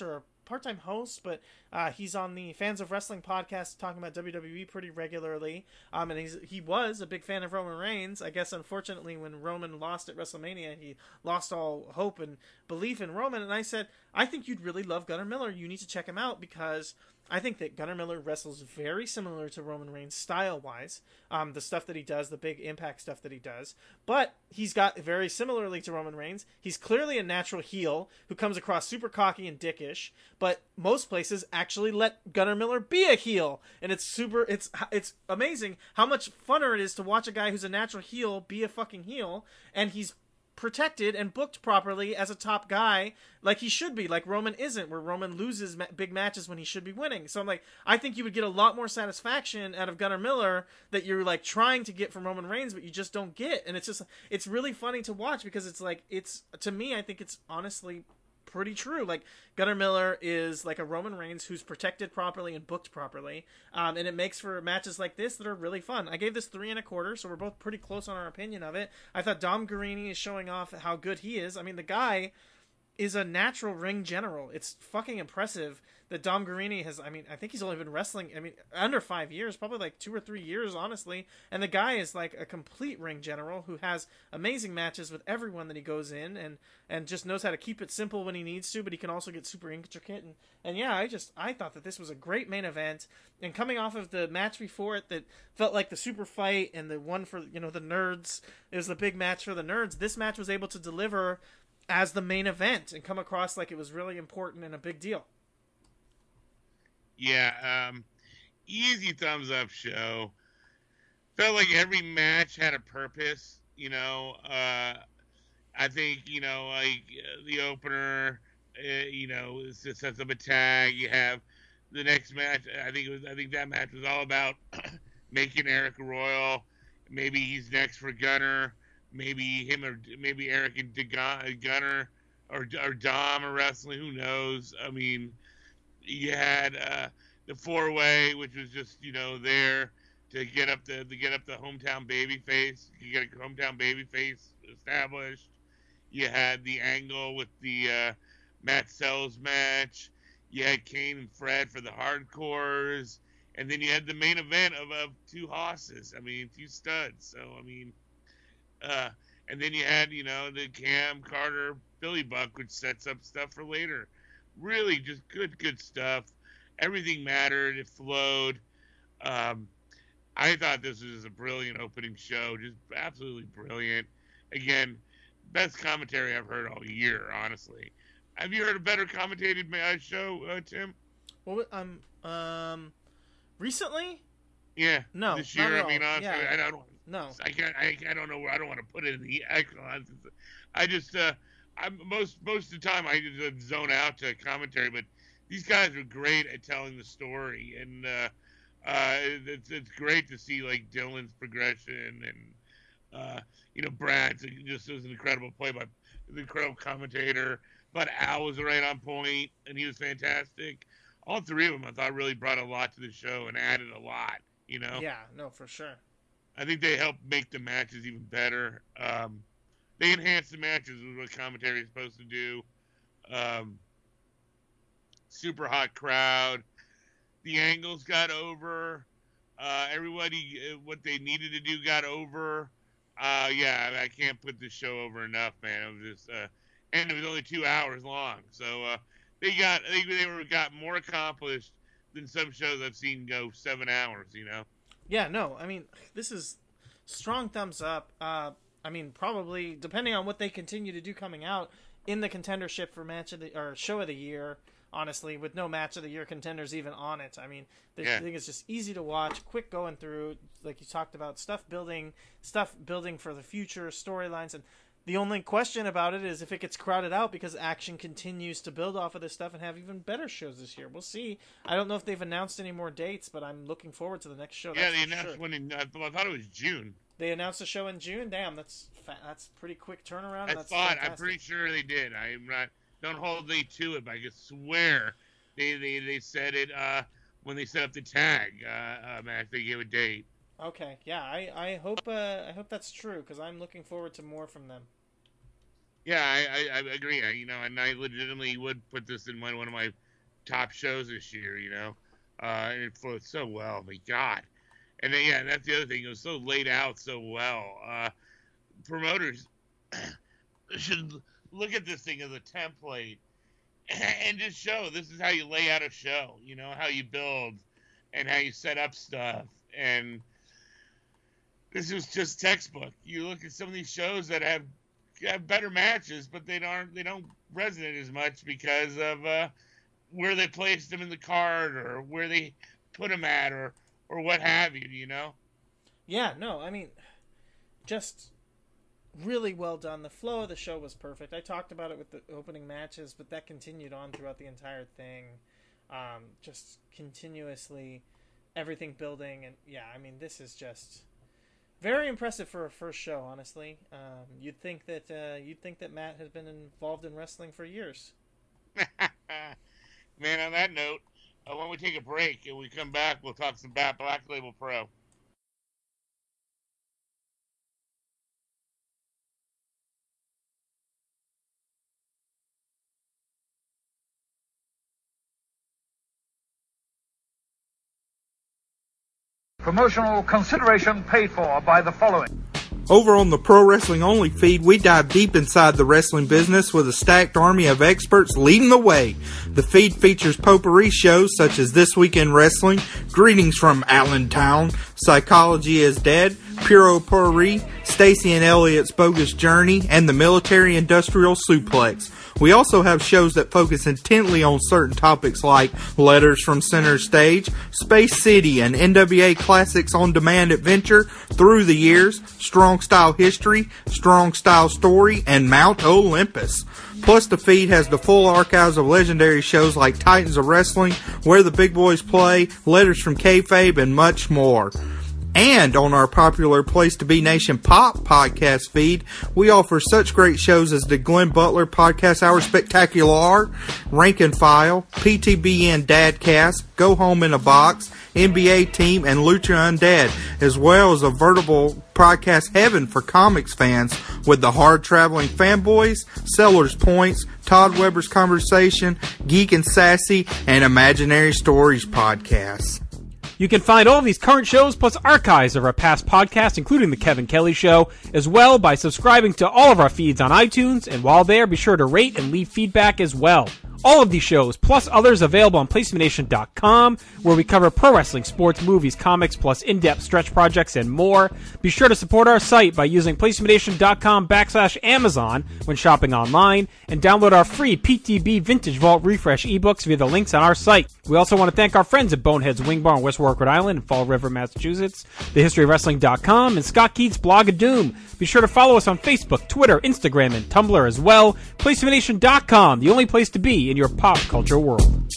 part-time host, but uh, he's on the Fans of Wrestling podcast talking about W W E pretty regularly. Um, and he's he was a big fan of Roman Reigns. I guess unfortunately, when Roman lost at WrestleMania, he lost all hope and belief in Roman. And I said, I think you'd really love Gunnar Miller. You need to check him out because I think that Gunnar Miller wrestles very similar to Roman Reigns style-wise. Um, the stuff that he does, the big impact stuff that he does. But he's got very similarly to Roman Reigns. He's clearly a natural heel who comes across super cocky and dickish. But most places actually let Gunnar Miller be a heel. And it's super, it's it's amazing how much funner it is to watch a guy who's a natural heel be a fucking heel. And he's protected and booked properly as a top guy like he should be, like Roman isn't, where Roman loses ma- big matches when he should be winning. So I'm like, I think you would get a lot more satisfaction out of Gunnar Miller that you're like trying to get from Roman Reigns, but you just don't get. And it's just, it's really funny to watch because it's like, it's, to me, I think it's honestly pretty true. Like Gunnar Miller is like a Roman Reigns who's protected properly and booked properly, um, and it makes for matches like this that are really fun. I gave this three and a quarter, so we're both pretty close on our opinion of it. I thought Dom Guarini is showing off how good he is. I mean, the guy is a natural ring general. It's fucking impressive that Dom Guarini has, I mean, I think he's only been wrestling, I mean, under five years, probably like two or three years, honestly. And the guy is like a complete ring general who has amazing matches with everyone that he goes in and, and just knows how to keep it simple when he needs to, but he can also get super intricate. And, and yeah, I just, I thought that this was a great main event. And coming off of the match before it that felt like the super fight and the one for, you know, the nerds, it was the big match for the nerds. This match was able to deliver as the main event and come across like it was really important and a big deal. Yeah, um, easy thumbs up show. Felt like every match had a purpose, you know. Uh, I think, you know, like uh, the opener, uh, you know, sets up a tag. You have the next match. I think it was. I think that match was all about making Eric Royal. Maybe he's next for Gunner. Maybe him or maybe Eric and DeGun- Gunner or or Dom are wrestling. Who knows? I mean, you had uh, the four way, which was just, you know, there to get up the to get up the hometown baby face. You get a hometown baby face established. You had the angle with the uh, Matt Sells match. You had Kane and Fred for the hardcores, and then you had the main event of, of two hosses. I mean, two studs. So I mean. Uh, and then you had, you know, the Cam Carter Billy Buck, which sets up stuff for later. Really just good, good stuff. Everything mattered. It flowed. Um, I thought this was a brilliant opening show. Just absolutely brilliant. Again, best commentary I've heard all year, honestly. Have you heard a better commentated uh, show, uh, Tim? Well, um, um, recently? Yeah. No. This year, not at I mean, all. honestly, yeah. I don't. No, I can't. I, I don't know. I don't want to put it in the icons. I just. Uh, I'm most most of the time I just zone out to commentary, but these guys are great at telling the story, and uh, uh, it's it's great to see like Dylan's progression, and uh, you know Brad's just was an incredible play by an incredible commentator. But Al was right on point, and he was fantastic. All three of them, I thought, really brought a lot to the show and added a lot. You know. yeah, no, for sure. I think they helped make the matches even better. Um, they enhanced the matches, was what commentary is supposed to do. Um, super hot crowd. The angles got over. Uh, everybody, uh, what they needed to do got over. Uh, yeah, I can't put this show over enough, man. It was just, uh, and it was only two hours long, so uh, they got they they were got more accomplished than some shows I've seen go seven hours. You know. Yeah, no, I mean, this is strong thumbs up. Uh, I mean, probably, depending on what they continue to do coming out, in the contendership for match of the, or show of the year, honestly, with no match of the year contenders even on it. I mean, the Yeah. thing is just easy to watch, quick going through, like you talked about, stuff building, stuff building for the future, storylines, and the only question about it is if it gets crowded out because Action continues to build off of this stuff and have even better shows this year. We'll see. I don't know if they've announced any more dates, but I'm looking forward to the next show. Yeah, that's they for announced sure. one in. I thought it was June. They announced a show in June. Damn, that's fa- that's pretty quick turnaround. I that's thought. fantastic. I'm pretty sure they did. I'm not. Don't hold me to it, but I can swear they they, they said it uh, when they set up the tag uh, uh, match. They gave a date. Okay, yeah, I I hope uh, I hope that's true because I'm looking forward to more from them. Yeah, I, I, I agree. I, you know, and I legitimately would put this in one one of my top shows this year. You know, uh, and it flowed so well. My God. And then, yeah, that's the other thing. It was so laid out so well. Uh, promoters should look at this thing as a template and just show this is how you lay out a show, you know, how you build and how you set up stuff. And this is just textbook. You look at some of these shows that have have better matches, but they don't they don't resonate as much because of uh, where they placed them in the card or where they put them at or or what have you, you know? Yeah, no, I mean, just really well done. The flow of the show was perfect. I talked about it with the opening matches, but that continued on throughout the entire thing. Um, just continuously, everything building, and yeah, I mean, this is just very impressive for a first show. Honestly, um, you'd think that uh, you'd think that Matt has been involved in wrestling for years. Man, on that note, uh, when we take a break and we come back, we'll talk some about Black Label Pro. Promotional consideration paid for by the following. Over on the Pro Wrestling Only feed, we dive deep inside the wrestling business with a stacked army of experts leading the way. The feed features potpourri shows such as This Week in Wrestling, Greetings from Allentown, Psychology is Dead, Puro Potpourri, Stacy and Elliot's Bogus Journey, and the Military Industrial Suplex. We also have shows that focus intently on certain topics like Letters from Center Stage, Space City, and N W A Classics on Demand Adventure, Through the Years, Strong Style History, Strong Style Story, and Mount Olympus. Plus, the feed has the full archives of legendary shows like Titans of Wrestling, Where the Big Boys Play, Letters from Kayfabe, and much more. And on our popular Place to Be Nation Pop podcast feed, we offer such great shows as the Glenn Butler Podcast Hour Spectacular, Rank and File, P T B N Dadcast, Go Home in a Box, N B A Team, and Lucha Undead, as well as a veritable podcast heaven for comics fans with the Hard Traveling Fanboys, Sellers Points, Todd Weber's Conversation, Geek and Sassy, and Imaginary Stories podcasts. You can find all of these current shows plus archives of our past podcasts, including The Kevin Kelly Show, as well by subscribing to all of our feeds on iTunes, and while there, be sure to rate and leave feedback as well. All of these shows, plus others, available on Place To Be Nation dot com, where we cover pro wrestling, sports, movies, comics, plus in-depth stretch projects and more. Be sure to support our site by using Place To Be Nation dot com backslash Amazon when shopping online, and download our free P T B Vintage Vault Refresh ebooks via the links on our site. We also want to thank our friends at Bonehead's Wing Bar in West Warwick, Rhode Island, and Fall River, Massachusetts, the history of wrestling dot com, and Scott Keats' Blog of Doom. Be sure to follow us on Facebook, Twitter, Instagram, and Tumblr as well. Place To Be Nation dot com, the only place to be in your pop culture world.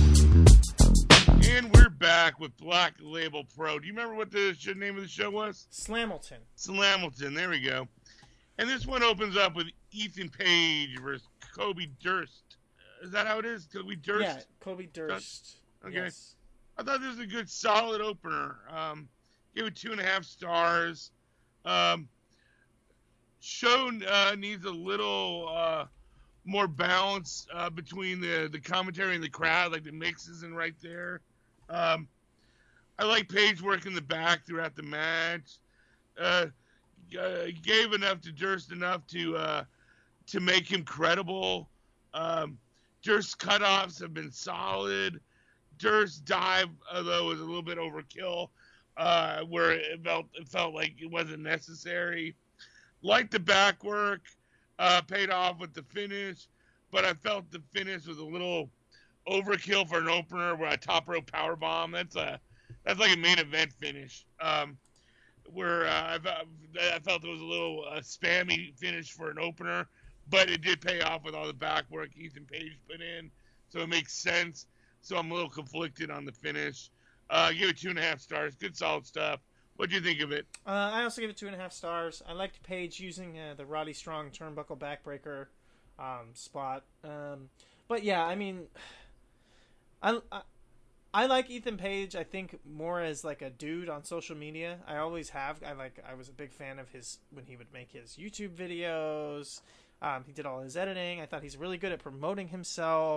And we're back with Black Label Pro. Do you remember what the sh- name of the show was? Slamilton. Slamilton, there we go. And this one opens up with Ethan Page versus Kobe Durst. Is that how it is? Kobe Durst? Yeah, Kobe Durst. Okay. Yes. I thought this was a good, solid opener. Um, give it two and a half stars. Um, show uh, needs a little uh, more balance uh, between the, the commentary and the crowd. Like the mix isn't right there. Um, I like Page working the back throughout the match. Uh, uh, gave enough to Durst enough to uh, to make him credible. Um, Durst's cutoffs have been solid. Durst's dive, although was a little bit overkill, uh, where it felt it felt like it wasn't necessary. Liked the back work, uh, paid off with the finish, but I felt the finish was a little overkill for an opener with a top rope power bomb. That's a that's like a main event finish. Um, where uh, I, I felt it was a little uh, spammy finish for an opener, but it did pay off with all the back work Ethan Page put in, so it makes sense. So I'm a little conflicted on the finish. Uh, give it two and a half stars. Good, solid stuff. What do you think of it? Uh, I also give it two and a half stars. I liked Page using uh, the Roddy Strong turnbuckle backbreaker um, spot. Um, but yeah, I mean, I, I I like Ethan Page. I think more as like a dude on social media. I always have. I like. I was a big fan of his when he would make his YouTube videos. Um, he did all his editing. I thought he's really good at promoting himself.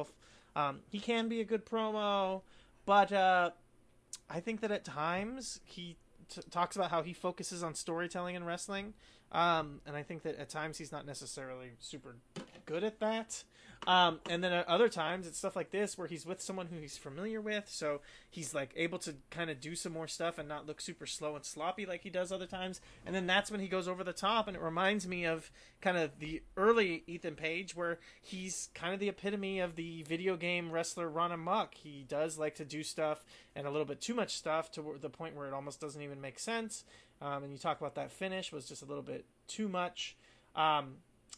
Um, he can be a good promo, but uh, I think that at times he t- talks about how he focuses on storytelling in wrestling. Um, and I think that at times he's not necessarily super good at that. Um, and then at other times it's stuff like this where he's with someone who he's familiar with, so he's like able to kind of do some more stuff and not look super slow and sloppy like he does other times. And then that's when he goes over the top, and it reminds me of kind of the early Ethan Page, where he's kind of the epitome of the video game wrestler run amok. He does like to do stuff and a little bit too much stuff to the point where it almost doesn't even make sense. Um, and you talk about that finish was just a little bit too much. Um,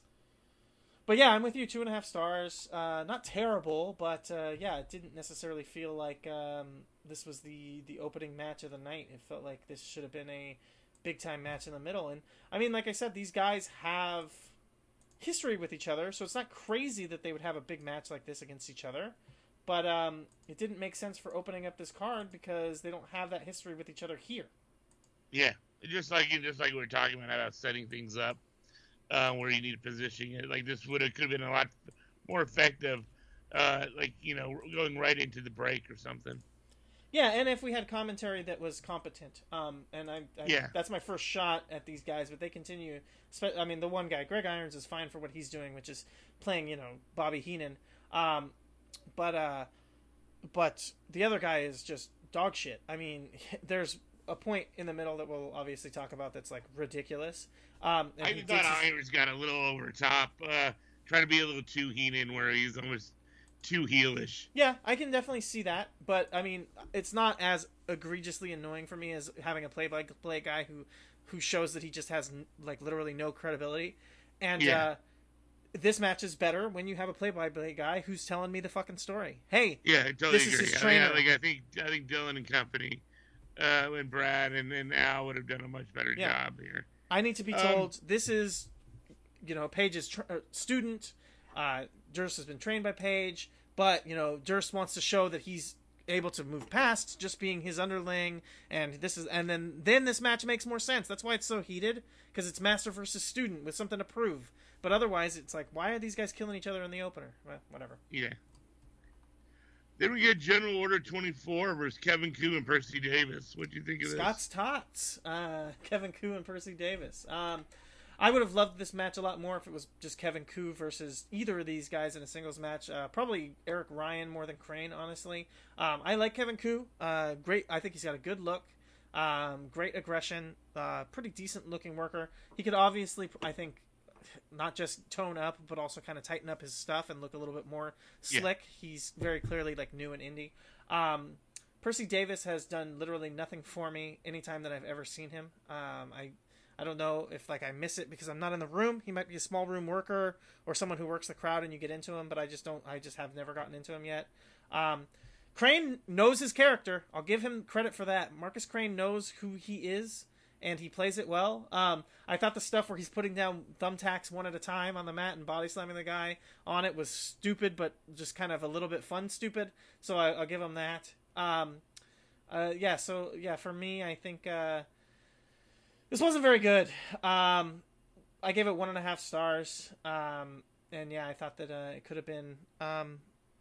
But yeah, I'm with you. Two and a half stars. Uh, not terrible, but uh, yeah, it didn't necessarily feel like um, this was the, the opening match of the night. It felt like this should have been a big time match in the middle. And I mean, like I said, these guys have history with each other, so it's not crazy that they would have a big match like this against each other. But um, it didn't make sense for opening up this card because they don't have that history with each other here. Yeah, just like just like we were talking about about setting things up. Uh, where you need to position it. Like this would have could have been a lot more effective, uh, like, you know, going right into the break or something. Yeah, and if we had commentary that was competent, um, and I, I yeah. that's my first shot at these guys, but they continue. I mean, the one guy, Greg Irons, is fine for what he's doing, which is playing, you know, Bobby Heenan. Um, but uh, but the other guy is just dog shit. I mean, there's a point in the middle that we'll obviously talk about that's like ridiculous. Um, I thought Irons got a little over top, uh, trying to be a little too Heenan, where he's almost too heelish. Yeah, I can definitely see that, but I mean, it's not as egregiously annoying for me as having a play-by-play guy who, who shows that he just has like literally no credibility. And yeah. uh, this match is better when you have a play-by-play guy who's telling me the fucking story. Hey, yeah, I totally this agree. is his trainer. I, mean, like, I think I think Dylan and company, uh, and Brad and, and Al would have done a much better yeah. job here. I need to be told um, this is, you know, Page's tr- uh, student. Uh, Durst has been trained by Page, but, you know, Durst wants to show that he's able to move past just being his underling, and this is, and then then this match makes more sense. That's why it's so heated, because it's master versus student with something to prove. But otherwise, it's like, why are these guys killing each other in the opener? Well, whatever. Yeah. Then we get General Order twenty-four versus Kevin Koo and Percy Davis. What do you think of Scott's this? Tots. Uh, Kevin Koo and Percy Davis. Um, I would have loved this match a lot more if it was just Kevin Koo versus either of these guys in a singles match. Uh, probably Eric Ryan more than Crane, honestly. Um, I like Kevin Koo. Uh, great. I think he's got a good look. Um, great aggression. Uh, pretty decent looking worker. He could obviously, I think, not just tone up, but also kind of tighten up his stuff and look a little bit more slick. Yeah. He's very clearly like new and indie. Um, Percy Davis has done literally nothing for me anytime that I've ever seen him. Um, I, I don't know if like I miss it because I'm not in the room. He might be a small room worker or someone who works the crowd and you get into him, but I just don't, I just have never gotten into him yet. Um, Crane knows his character. I'll give him credit for that. Marcus Crane knows who he is. And he plays it well. Um, I thought the stuff where he's putting down thumbtacks one at a time on the mat and body slamming the guy on it was stupid, but just kind of a little bit fun stupid. So I, I'll give him that. Um, uh, yeah, so yeah, for me, I think uh, this wasn't very good. Um, I gave it one and a half stars. Um, and yeah, I thought that uh, it could have been um,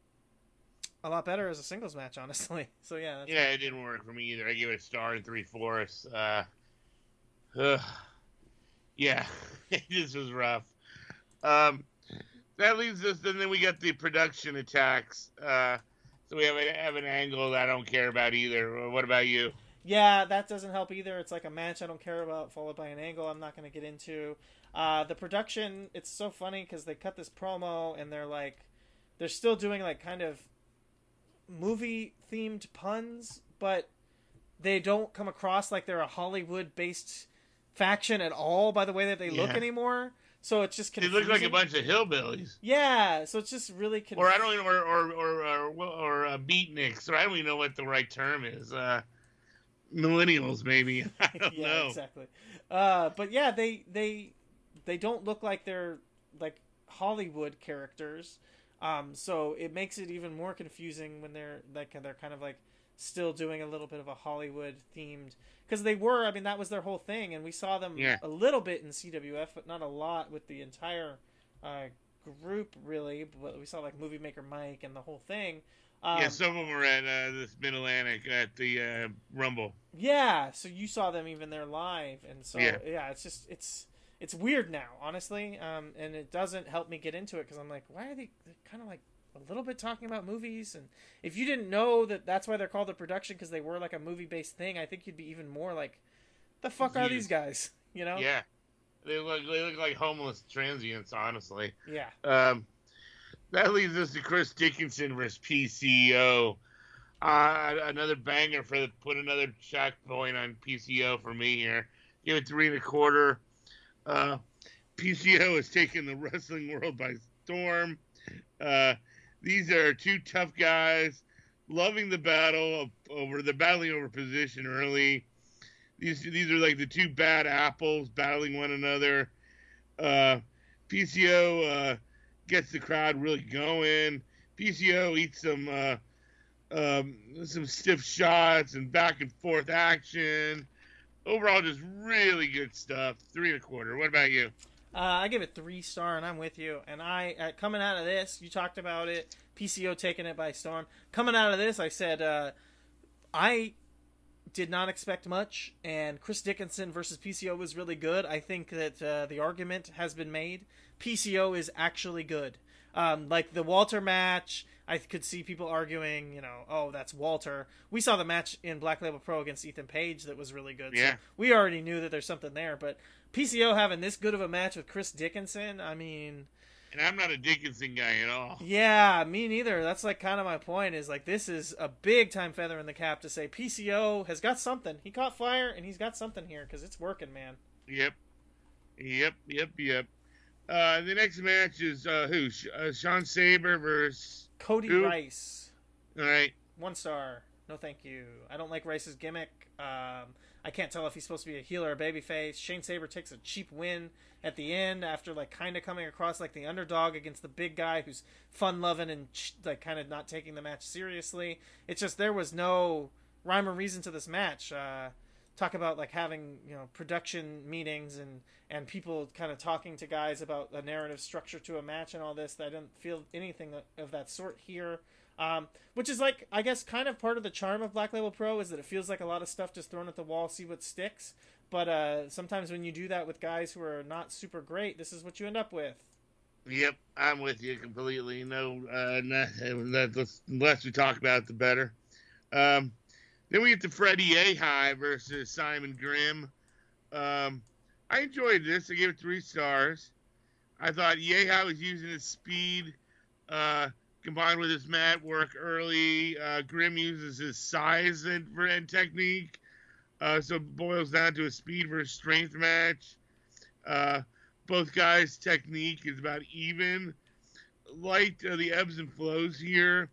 a lot better as a singles match, honestly. So yeah. That's yeah, it didn't work for me either. I gave it a star and three fourths. Uh, Uh, yeah, this was rough. Um, that leaves us, and then we got the production attacks. Uh, so we have, a, have an angle that I don't care about either. What about you? Yeah, that doesn't help either. It's like a match I don't care about, followed by an angle I'm not going to get into. Uh, the production, it's so funny because they cut this promo, and they're like, they're still doing like kind of movie-themed puns, but they don't come across like they're a Hollywood-based faction at all by the way that they yeah. look anymore. So it's just confusing. They look like a bunch of hillbillies. Yeah, so it's just really confusing. Or I don't even, or or or or, or uh, beatniks, or I don't even know what the right term is. Uh, millennials, maybe. I don't yeah, know. Exactly. Uh, but yeah, they they they don't look like they're like Hollywood characters. Um, so it makes it even more confusing when they're like they're kind of like still doing a little bit of a Hollywood themed, because they were, I mean, that was their whole thing, and we saw them yeah. a little bit in C W F, but not a lot with the entire uh, group really, but we saw like Movie Maker Mike and the whole thing. Um, yeah, some of them were at uh, this Mid Atlantic at the uh, Rumble. Yeah, so you saw them even there live, and so yeah, Yeah. it's just it's it's weird now, honestly, um, and it doesn't help me get into it because I'm like, why are they kind of like a little bit talking about movies? And if you didn't know that that's why they're called a production because they were like a movie based thing, I think you'd be even more like, the fuck are these guys? You know? Yeah, they look they look like homeless transients, honestly. Yeah. Um, that leads us to Chris Dickinson versus P C O. Uh, another banger for the, put another checkpoint on P C O for me here. Give it three and a quarter. Uh, P C O has taken the wrestling world by storm. Uh, these are two tough guys, loving the battle of, over the battling over position early. These these are like the two bad apples battling one another. Uh, P C O uh, gets the crowd really going. P C O eats some uh, um, some stiff shots and back and forth action. Overall, just really good stuff. Three and a quarter. What about you? Uh, I give it three star, and I'm with you. And I, uh, coming out of this, you talked about it, P C O taking it by storm. Coming out of this, I said, uh, I did not expect much, and Chris Dickinson versus P C O was really good. I think that uh, the argument has been made. P C O is actually good. Um, like the Walter match, I could see people arguing, you know, oh, that's Walter. We saw the match in Black Label Pro against Ethan Page that was really good. Yeah. So we already knew that there's something there, but P C O having this good of a match with Chris Dickinson, I mean... And I'm not a Dickinson guy at all. Yeah, me neither. That's like kind of my point is like this is a big time feather in the cap to say P C O has got something. He caught fire and he's got something here because it's working, man. Yep. Yep, yep, yep. Uh, the next match is uh, who? Uh, Sean Saber versus... Cody who? Rice. All right. One star. No thank you. I don't like Rice's gimmick. Um, I can't tell if he's supposed to be a heel or a babyface. Shane Saber takes a cheap win at the end after like kind of coming across like the underdog against the big guy who's fun-loving and like kind of not taking the match seriously. It's just there was no rhyme or reason to this match. Uh, talk about like having, you know, production meetings and, and people kind of talking to guys about a narrative structure to a match and all this. I didn't feel anything of that sort here. Um, which is like, I guess, kind of part of the charm of Black Label Pro is that it feels like a lot of stuff just thrown at the wall, see what sticks. But uh, sometimes when you do that with guys who are not super great, this is what you end up with. Yep, I'm with you completely. No, uh, not, the less we talk about it, the better. Um, then we get to Freddie Ahai versus Simon Grimm. Um, I enjoyed this. I gave it three stars. I thought Ahai was using his speed, uh, combined with his mat work early. Uh, Grimm uses his size and, and technique. Uh, so it boils down to a speed versus strength match. Uh, both guys' technique is about even. Light uh, the ebbs and flows here.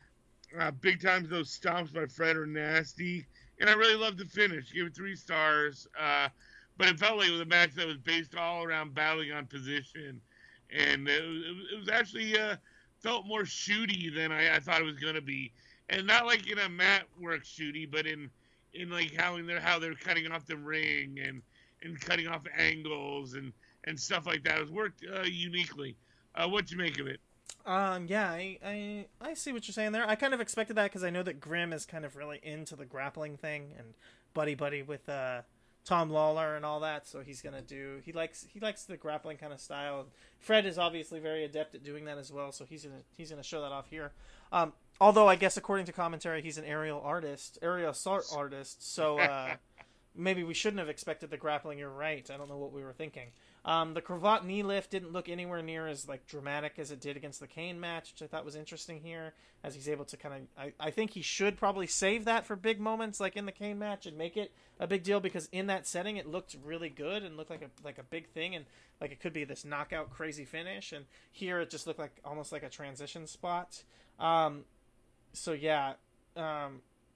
Uh, big times those stomps by Fred are nasty. And I really loved the finish. Give it three stars. Uh, but it felt like it was a match that was based all around battling on position. And it was, it was actually... Uh, felt more shooty than I, I thought it was going to be. And not like in a mat work shooty, but in, in like how they're, how they're cutting off the ring and, and cutting off angles and, and stuff like that. It was worked uh, uniquely. Uh, what'd you make of it? Um, yeah, I, I, I see what you're saying there. I kind of expected that because I know that Grimm is kind of really into the grappling thing and buddy-buddy with uh, Tom Lawler and all that, so he's gonna do. He likes he likes the grappling kind of style. Fred is obviously very adept at doing that as well, so he's gonna he's gonna show that off here. Um, although I guess according to commentary, he's an aerial artist, aerial assault artist. So uh, maybe we shouldn't have expected the grappling. You're right. I don't know what we were thinking. Um, the cravat knee lift didn't look anywhere near as like dramatic as it did against the Kane match, which I thought was interesting here, as he's able to kind of. I, I think he should probably save that for big moments like in the Kane match and make it a big deal because in that setting it looked really good and looked like a like a big thing and like it could be this knockout crazy finish. And here it just looked like almost like a transition spot. Um, so yeah, um,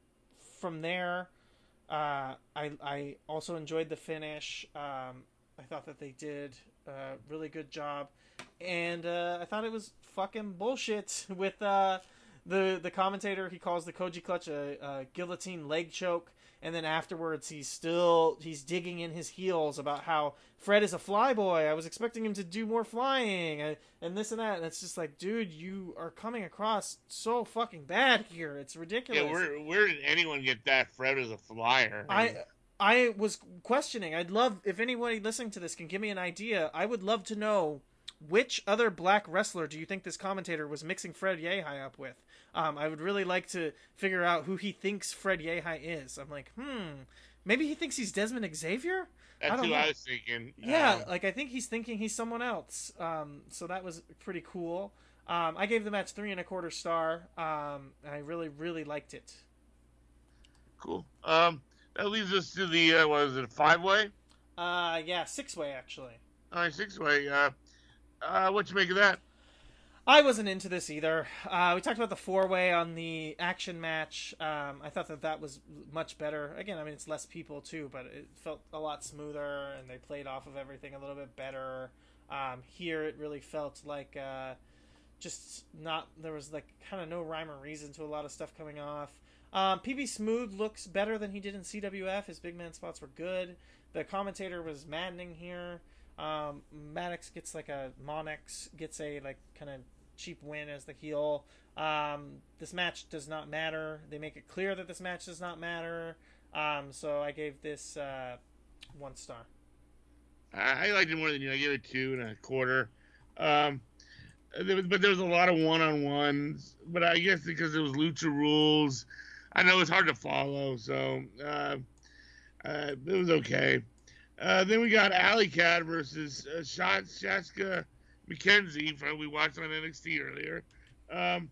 from there, uh, I I also enjoyed the finish. Um, I thought that they did a really good job, and uh, I thought it was fucking bullshit with uh, the the commentator. He calls the Koji Clutch a, a guillotine leg choke. and then afterwards he's still he's digging in his heels about how Fred is a flyboy. I was expecting him to do more flying, and, and this and that. And it's just like, dude, you are coming across so fucking bad here. It's ridiculous. Yeah, where where did anyone get that Fred is a flyer? I I was questioning. I'd love if anybody listening to this can give me an idea. I would love to know which other black wrestler do you think this commentator was mixing Fred Yehi up with. Um, I would really like to figure out who he thinks Fred Yehi is. I'm like, hmm, maybe he thinks he's Desmond Xavier? That's I don't who know. I was thinking. Yeah, Um, like I think he's thinking he's someone else. Um, so that was pretty cool. Um, I gave the match three and a quarter star. Um, I really, really liked it. cool. Um, that leads us to the, uh, what is it, a five-way? Uh, yeah, six way actually. All right, six-way. Uh, uh, what you make of that? I wasn't into this either. Uh, we talked about the four-way on the action match. Um, I thought that that was much better. Again, I mean, it's less people too, but it felt a lot smoother, and they played off of everything a little bit better. Um, here, it really felt like uh, just not. There was like kind of no rhyme or reason to a lot of stuff coming off. Um, P B Smooth looks better than he did in C W F. His big man spots were good. The commentator was maddening here. Um, Maddox gets like a Monex gets a like kind of cheap win as the heel. Um, this match does not matter. They make it clear that this match does not matter. Um, so I gave this uh, one star. I, I liked it more than you. I gave it two and a quarter. Um, there was, but there was a lot of one-on-ones. But I guess because it was Lucha Rules, I know it's hard to follow. So uh, uh, it was okay. Uh, then we got Alley Cat versus uh, Shot Shaska McKenzie, from we watched on N X T earlier. Um,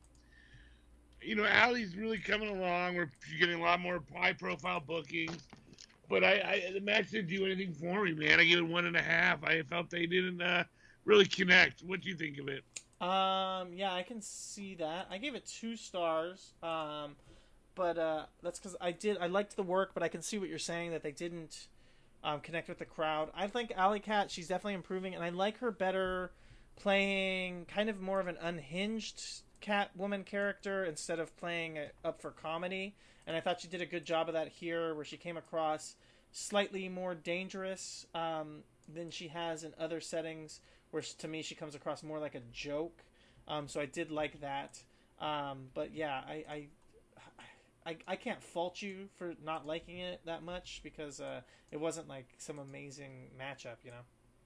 you know, Allie's really coming along. We're getting a lot more high-profile bookings. But I, I, the match didn't do anything for me, man. I gave it one and a half. I felt they didn't uh, really connect. What do you think of it? Um, yeah, I can see that. I gave it two stars. Um, but uh, that's because I did. I liked the work, but I can see what you're saying that they didn't um, connect with the crowd. I think Alley Cat. She's definitely improving, and I like her better playing kind of more of an unhinged Catwoman character instead of playing it up for comedy. And I thought she did a good job of that here, where she came across slightly more dangerous um, than she has in other settings, where to me she comes across more like a joke. Um, so I did like that. Um, but yeah, I, I I I can't fault you for not liking it that much, because uh, it wasn't like some amazing matchup, you know.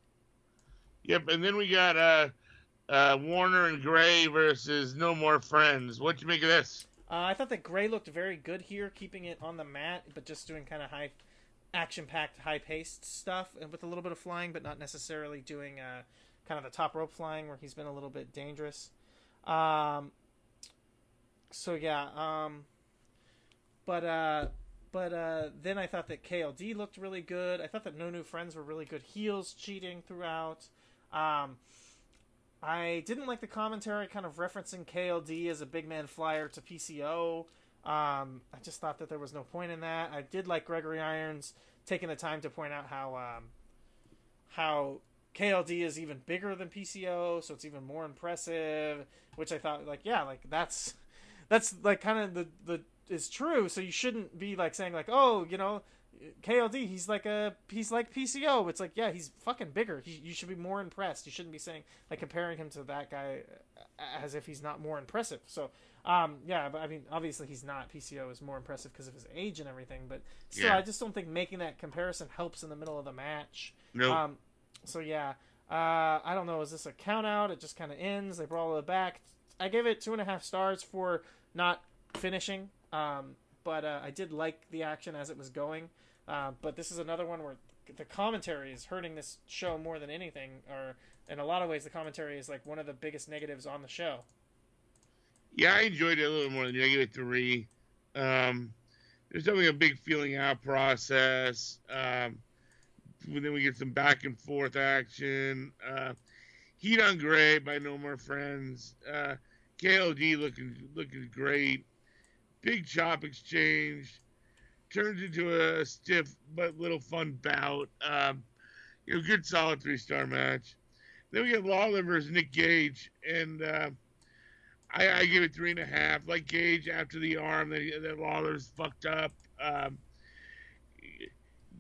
Yep, and then we got uh, uh, Warner and Gray versus No More Friends. What'd you make of this? Uh, I thought that Gray looked very good here, keeping it on the mat, but just doing kind of high, action-packed, high-paced stuff, and with a little bit of flying, but not necessarily doing uh, kind of the top rope flying, where he's been a little bit dangerous. Um, so yeah, um, but uh, but uh, then I thought that K L D looked really good. I thought that No New Friends were really good heels, cheating throughout. Um, I didn't like the commentary kind of referencing K L D as a big man flyer to P C O. Um, I just thought that there was no point in that. I did like Gregory Irons taking the time to point out how um, how K L D is even bigger than P C O, so it's even more impressive. Which I thought, like, yeah, like that's that's like kind of the the is true. So you shouldn't be like saying like, oh, you know, K L D, he's like a he's like P C O. It's like, yeah, he's fucking bigger. He, you should be more impressed. You shouldn't be saying like comparing him to that guy as if he's not more impressive. So, um, yeah, but I mean, obviously he's not. P C O is more impressive because of his age and everything. But still, Yeah. I just don't think making that comparison helps in the middle of the match. No. Um, so yeah, uh, I don't know. Is this a count out? It just kind of ends. They brawl it back. I gave it two and a half stars for not finishing. Um, but uh, I did like the action as it was going. Uh, but this is another one where the commentary is hurting this show more than anything. Or in a lot of ways, the commentary is like one of the biggest negatives on the show. Yeah, I enjoyed it a little more than you. I give it three. Um, there's definitely a big feeling out process. Um, then we get some back and forth action. Uh, Heat on Gray by No More Friends. Uh, K L D looking looking great. Big chop exchange. Turns into a stiff but little fun bout. Um, you know, good solid three star match. Then we get Lawler versus Nick Gage, and uh, I, I give it three and a half. Like Gage after the arm that, that Lawler's fucked up. Um,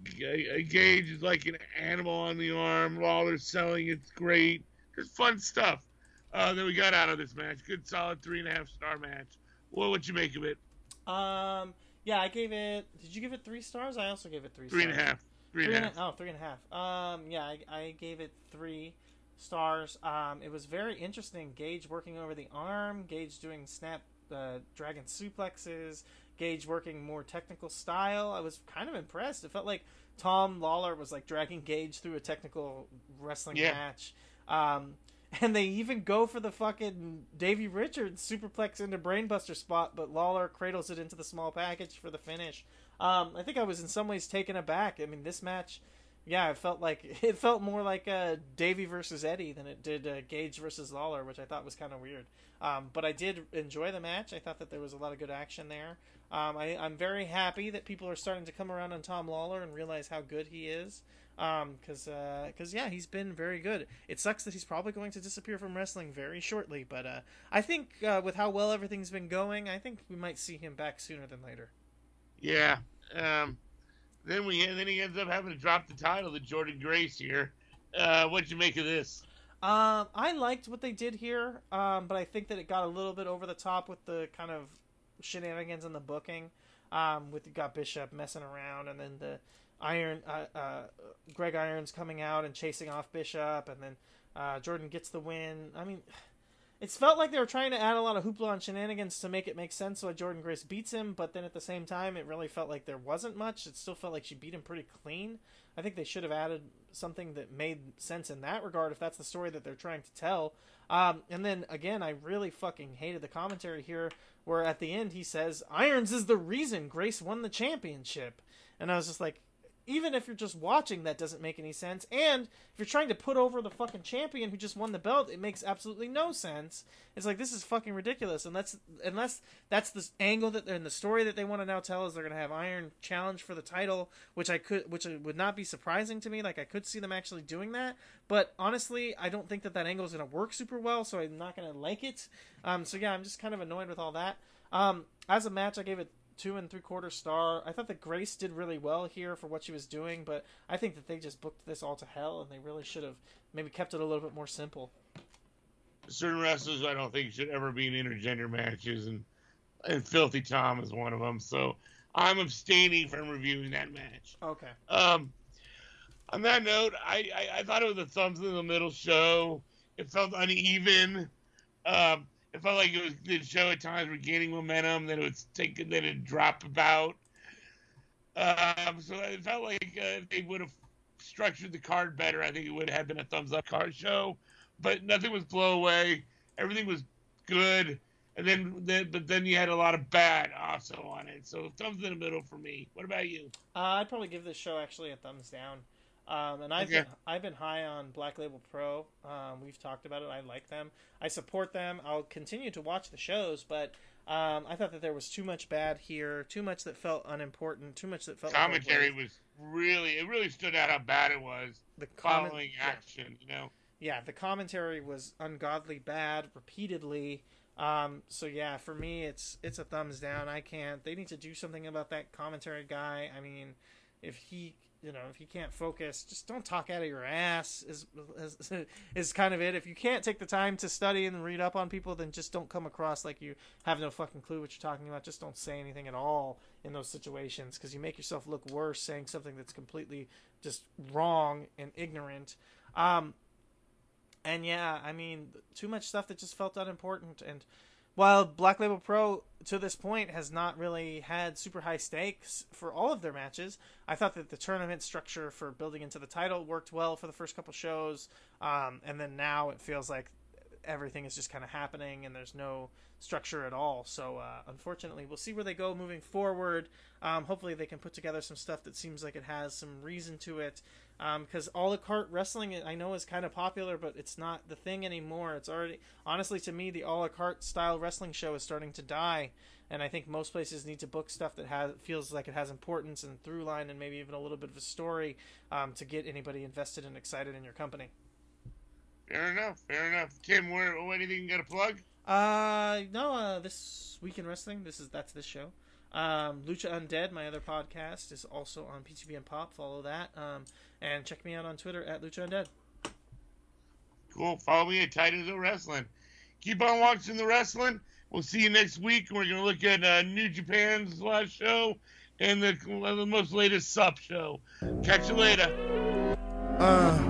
uh, Gage is like an animal on the arm. Lawler's selling. It's great. There's fun stuff uh, that we got out of this match. Good, solid three and a half star match. Well, what you make of it? Um, yeah, I gave it. Did you give it three stars? I also gave it three. Three stars. and a half. Three, three and a half. Oh, three and a half. Um, yeah, I, I gave it three stars. Um, it was very interesting. Gage working over the arm. Gage doing snap uh, dragon suplexes. Gage working more technical style. I was kind of impressed. It felt like Tom Lawler was like dragging Gage through a technical wrestling yeah. match. Um, and they even go for the fucking Davey Richards superplex into Brainbuster spot, but Lawler cradles it into the small package for the finish. Um, I think I was in some ways taken aback. I mean, this match, yeah, it felt like it felt more like uh, Davey versus Eddie than it did uh, Gage versus Lawler, which I thought was kind of weird. Um, but I did enjoy the match. I thought that there was a lot of good action there. Um, I, I'm very happy that people are starting to come around on Tom Lawler and realize how good he is. Because, um, because yeah, he's been very good. It sucks that he's probably going to disappear from wrestling very shortly, but uh, I think uh, with how well everything's been going, I think we might see him back sooner than later. Yeah. Um, then we then he ends up having to drop the title to Jordan Grace here. Uh, what'd you make of this? Um, I liked what they did here, um, but I think that it got a little bit over the top with the kind of shenanigans in the booking. Um, with you got Bishop messing around, and then the Iron uh, uh, Greg Irons coming out and chasing off Bishop, and then uh, Jordan gets the win. I mean, it's felt like they were trying to add a lot of hoopla and shenanigans to make it make sense so Jordan Grace beats him, but then at the same time, it really felt like there wasn't much. It still felt like she beat him pretty clean. I think they should have added something that made sense in that regard if that's the story that they're trying to tell. Um, and then, again, I really fucking hated the commentary here where at the end he says, Irons is the reason Grace won the championship. And I was just like, even if you're just watching, that doesn't make any sense. And if you're trying to put over the fucking champion who just won the belt, it makes absolutely no sense. It's like, this is fucking ridiculous. And that's, unless that's the angle that they're in the story that they want to now tell is they're going to have Iron challenge for the title, which I could, which would not be surprising to me. Like, I could see them actually doing that. But honestly, I don't think that that angle is going to work super well, so I'm not going to like it. Um, so yeah, I'm just kind of annoyed with all that. Um, as a match, I gave it two and three quarter star. I thought that Grace did really well here for what she was doing, but I think that they just booked this all to hell, and they really should have maybe kept it a little bit more simple. Certain wrestlers I don't think should ever be in intergender matches, and, and Filthy Tom is one of them, so I'm abstaining from reviewing that match. Okay. Um, on that note, I, I, I thought it was a thumbs in the middle show. It felt uneven. Um, It felt like it was the show at times regaining momentum, then it would take, then it'd drop about. Um, so it felt like uh, if they would have structured the card better, I think it would have been a thumbs up card show. But nothing was blow away. Everything was good, and then, then but then you had a lot of bad also on it. So thumbs in the middle for me. What about you? Uh, I'd probably give this show actually a thumbs down. Um, and I've okay. been, I've been high on Black Label Pro. Um, we've talked about it. I like them. I support them. I'll continue to watch the shows, but um, I thought that there was too much bad here, too much that felt unimportant, too much that felt commentary like was really it really stood out how bad it was. The comment, following yeah. action, you know. Yeah, the commentary was ungodly bad repeatedly. Um, so yeah, for me, it's it's a thumbs down. I can't. They need to do something about that commentary guy. I mean, if he. You know, if he can't focus, just don't talk out of your ass is, is is kind of it. If you can't take the time to study and read up on people, then just don't come across like you have no fucking clue what you're talking about. Just don't say anything at all in those situations because you make yourself look worse saying something that's completely just wrong and ignorant. Um, and yeah, I mean, too much stuff that just felt unimportant. And while Black Label Pro, to this point, has not really had super high stakes for all of their matches, I thought that the tournament structure for building into the title worked well for the first couple shows, um, and then now it feels like everything is just kind of happening and there's no structure at all. So uh, unfortunately, we'll see where they go moving forward. Um, hopefully they can put together some stuff that seems like it has some reason to it. Because um, a la carte wrestling, I know, is kind of popular, but it's not the thing anymore. It's already, honestly, to me, the a la carte style wrestling show is starting to die. And I think most places need to book stuff that has feels like it has importance and through line and maybe even a little bit of a story um, to get anybody invested and excited in your company. Fair enough. Fair enough. Tim, where, anything you got to plug? Uh, no. Uh, this week in wrestling. This is that's this show. Um, Lucha Undead, my other podcast, is also on P T B and Pop. Follow that. Um, and check me out on Twitter at Lucha Undead. Cool. Follow me at Titus Wrestling. Keep on watching the wrestling. We'll see you next week. We're going to look at uh, New Japan's last show and the, uh, the most latest sub show. Catch you later. Uh.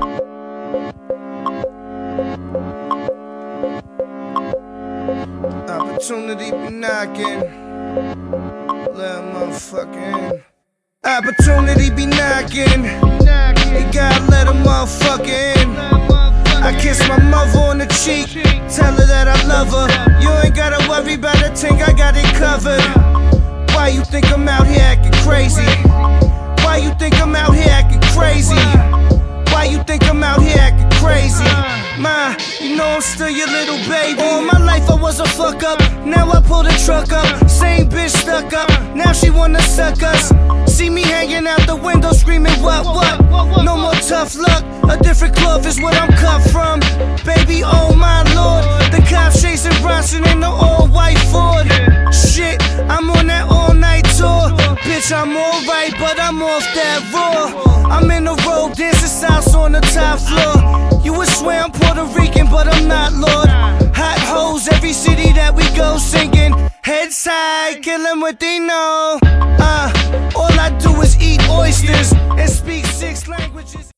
Opportunity be knocking. Let motherfucking. Opportunity be knocking. You gotta let a motherfucker in. I kiss my mother on the cheek, tell her that I love her. You ain't gotta worry about a thing, I got it covered. Why you think I'm out here acting crazy? Why you think I'm out here acting crazy? Why you think I'm out here acting crazy? Ma, you know I'm still your little baby. All my life I was a fuck up, now I pull the truck up. Same bitch stuck up, now she wanna suck us. See me hanging out the window screaming what, what? No more tough luck, a different cloth is what I'm cut from. Baby, oh my lord, the cops chasing Bronson in the all-white Ford. Shit, I'm on that all-night tour. Bitch, I'm alright, but I'm off that raw. I'm in the road, dancing salsa on the top floor. You would swear I'm Puerto Rican, but I'm not, Lord. Hot hoes, every city that we go singing. Heads high, kill 'em what they know.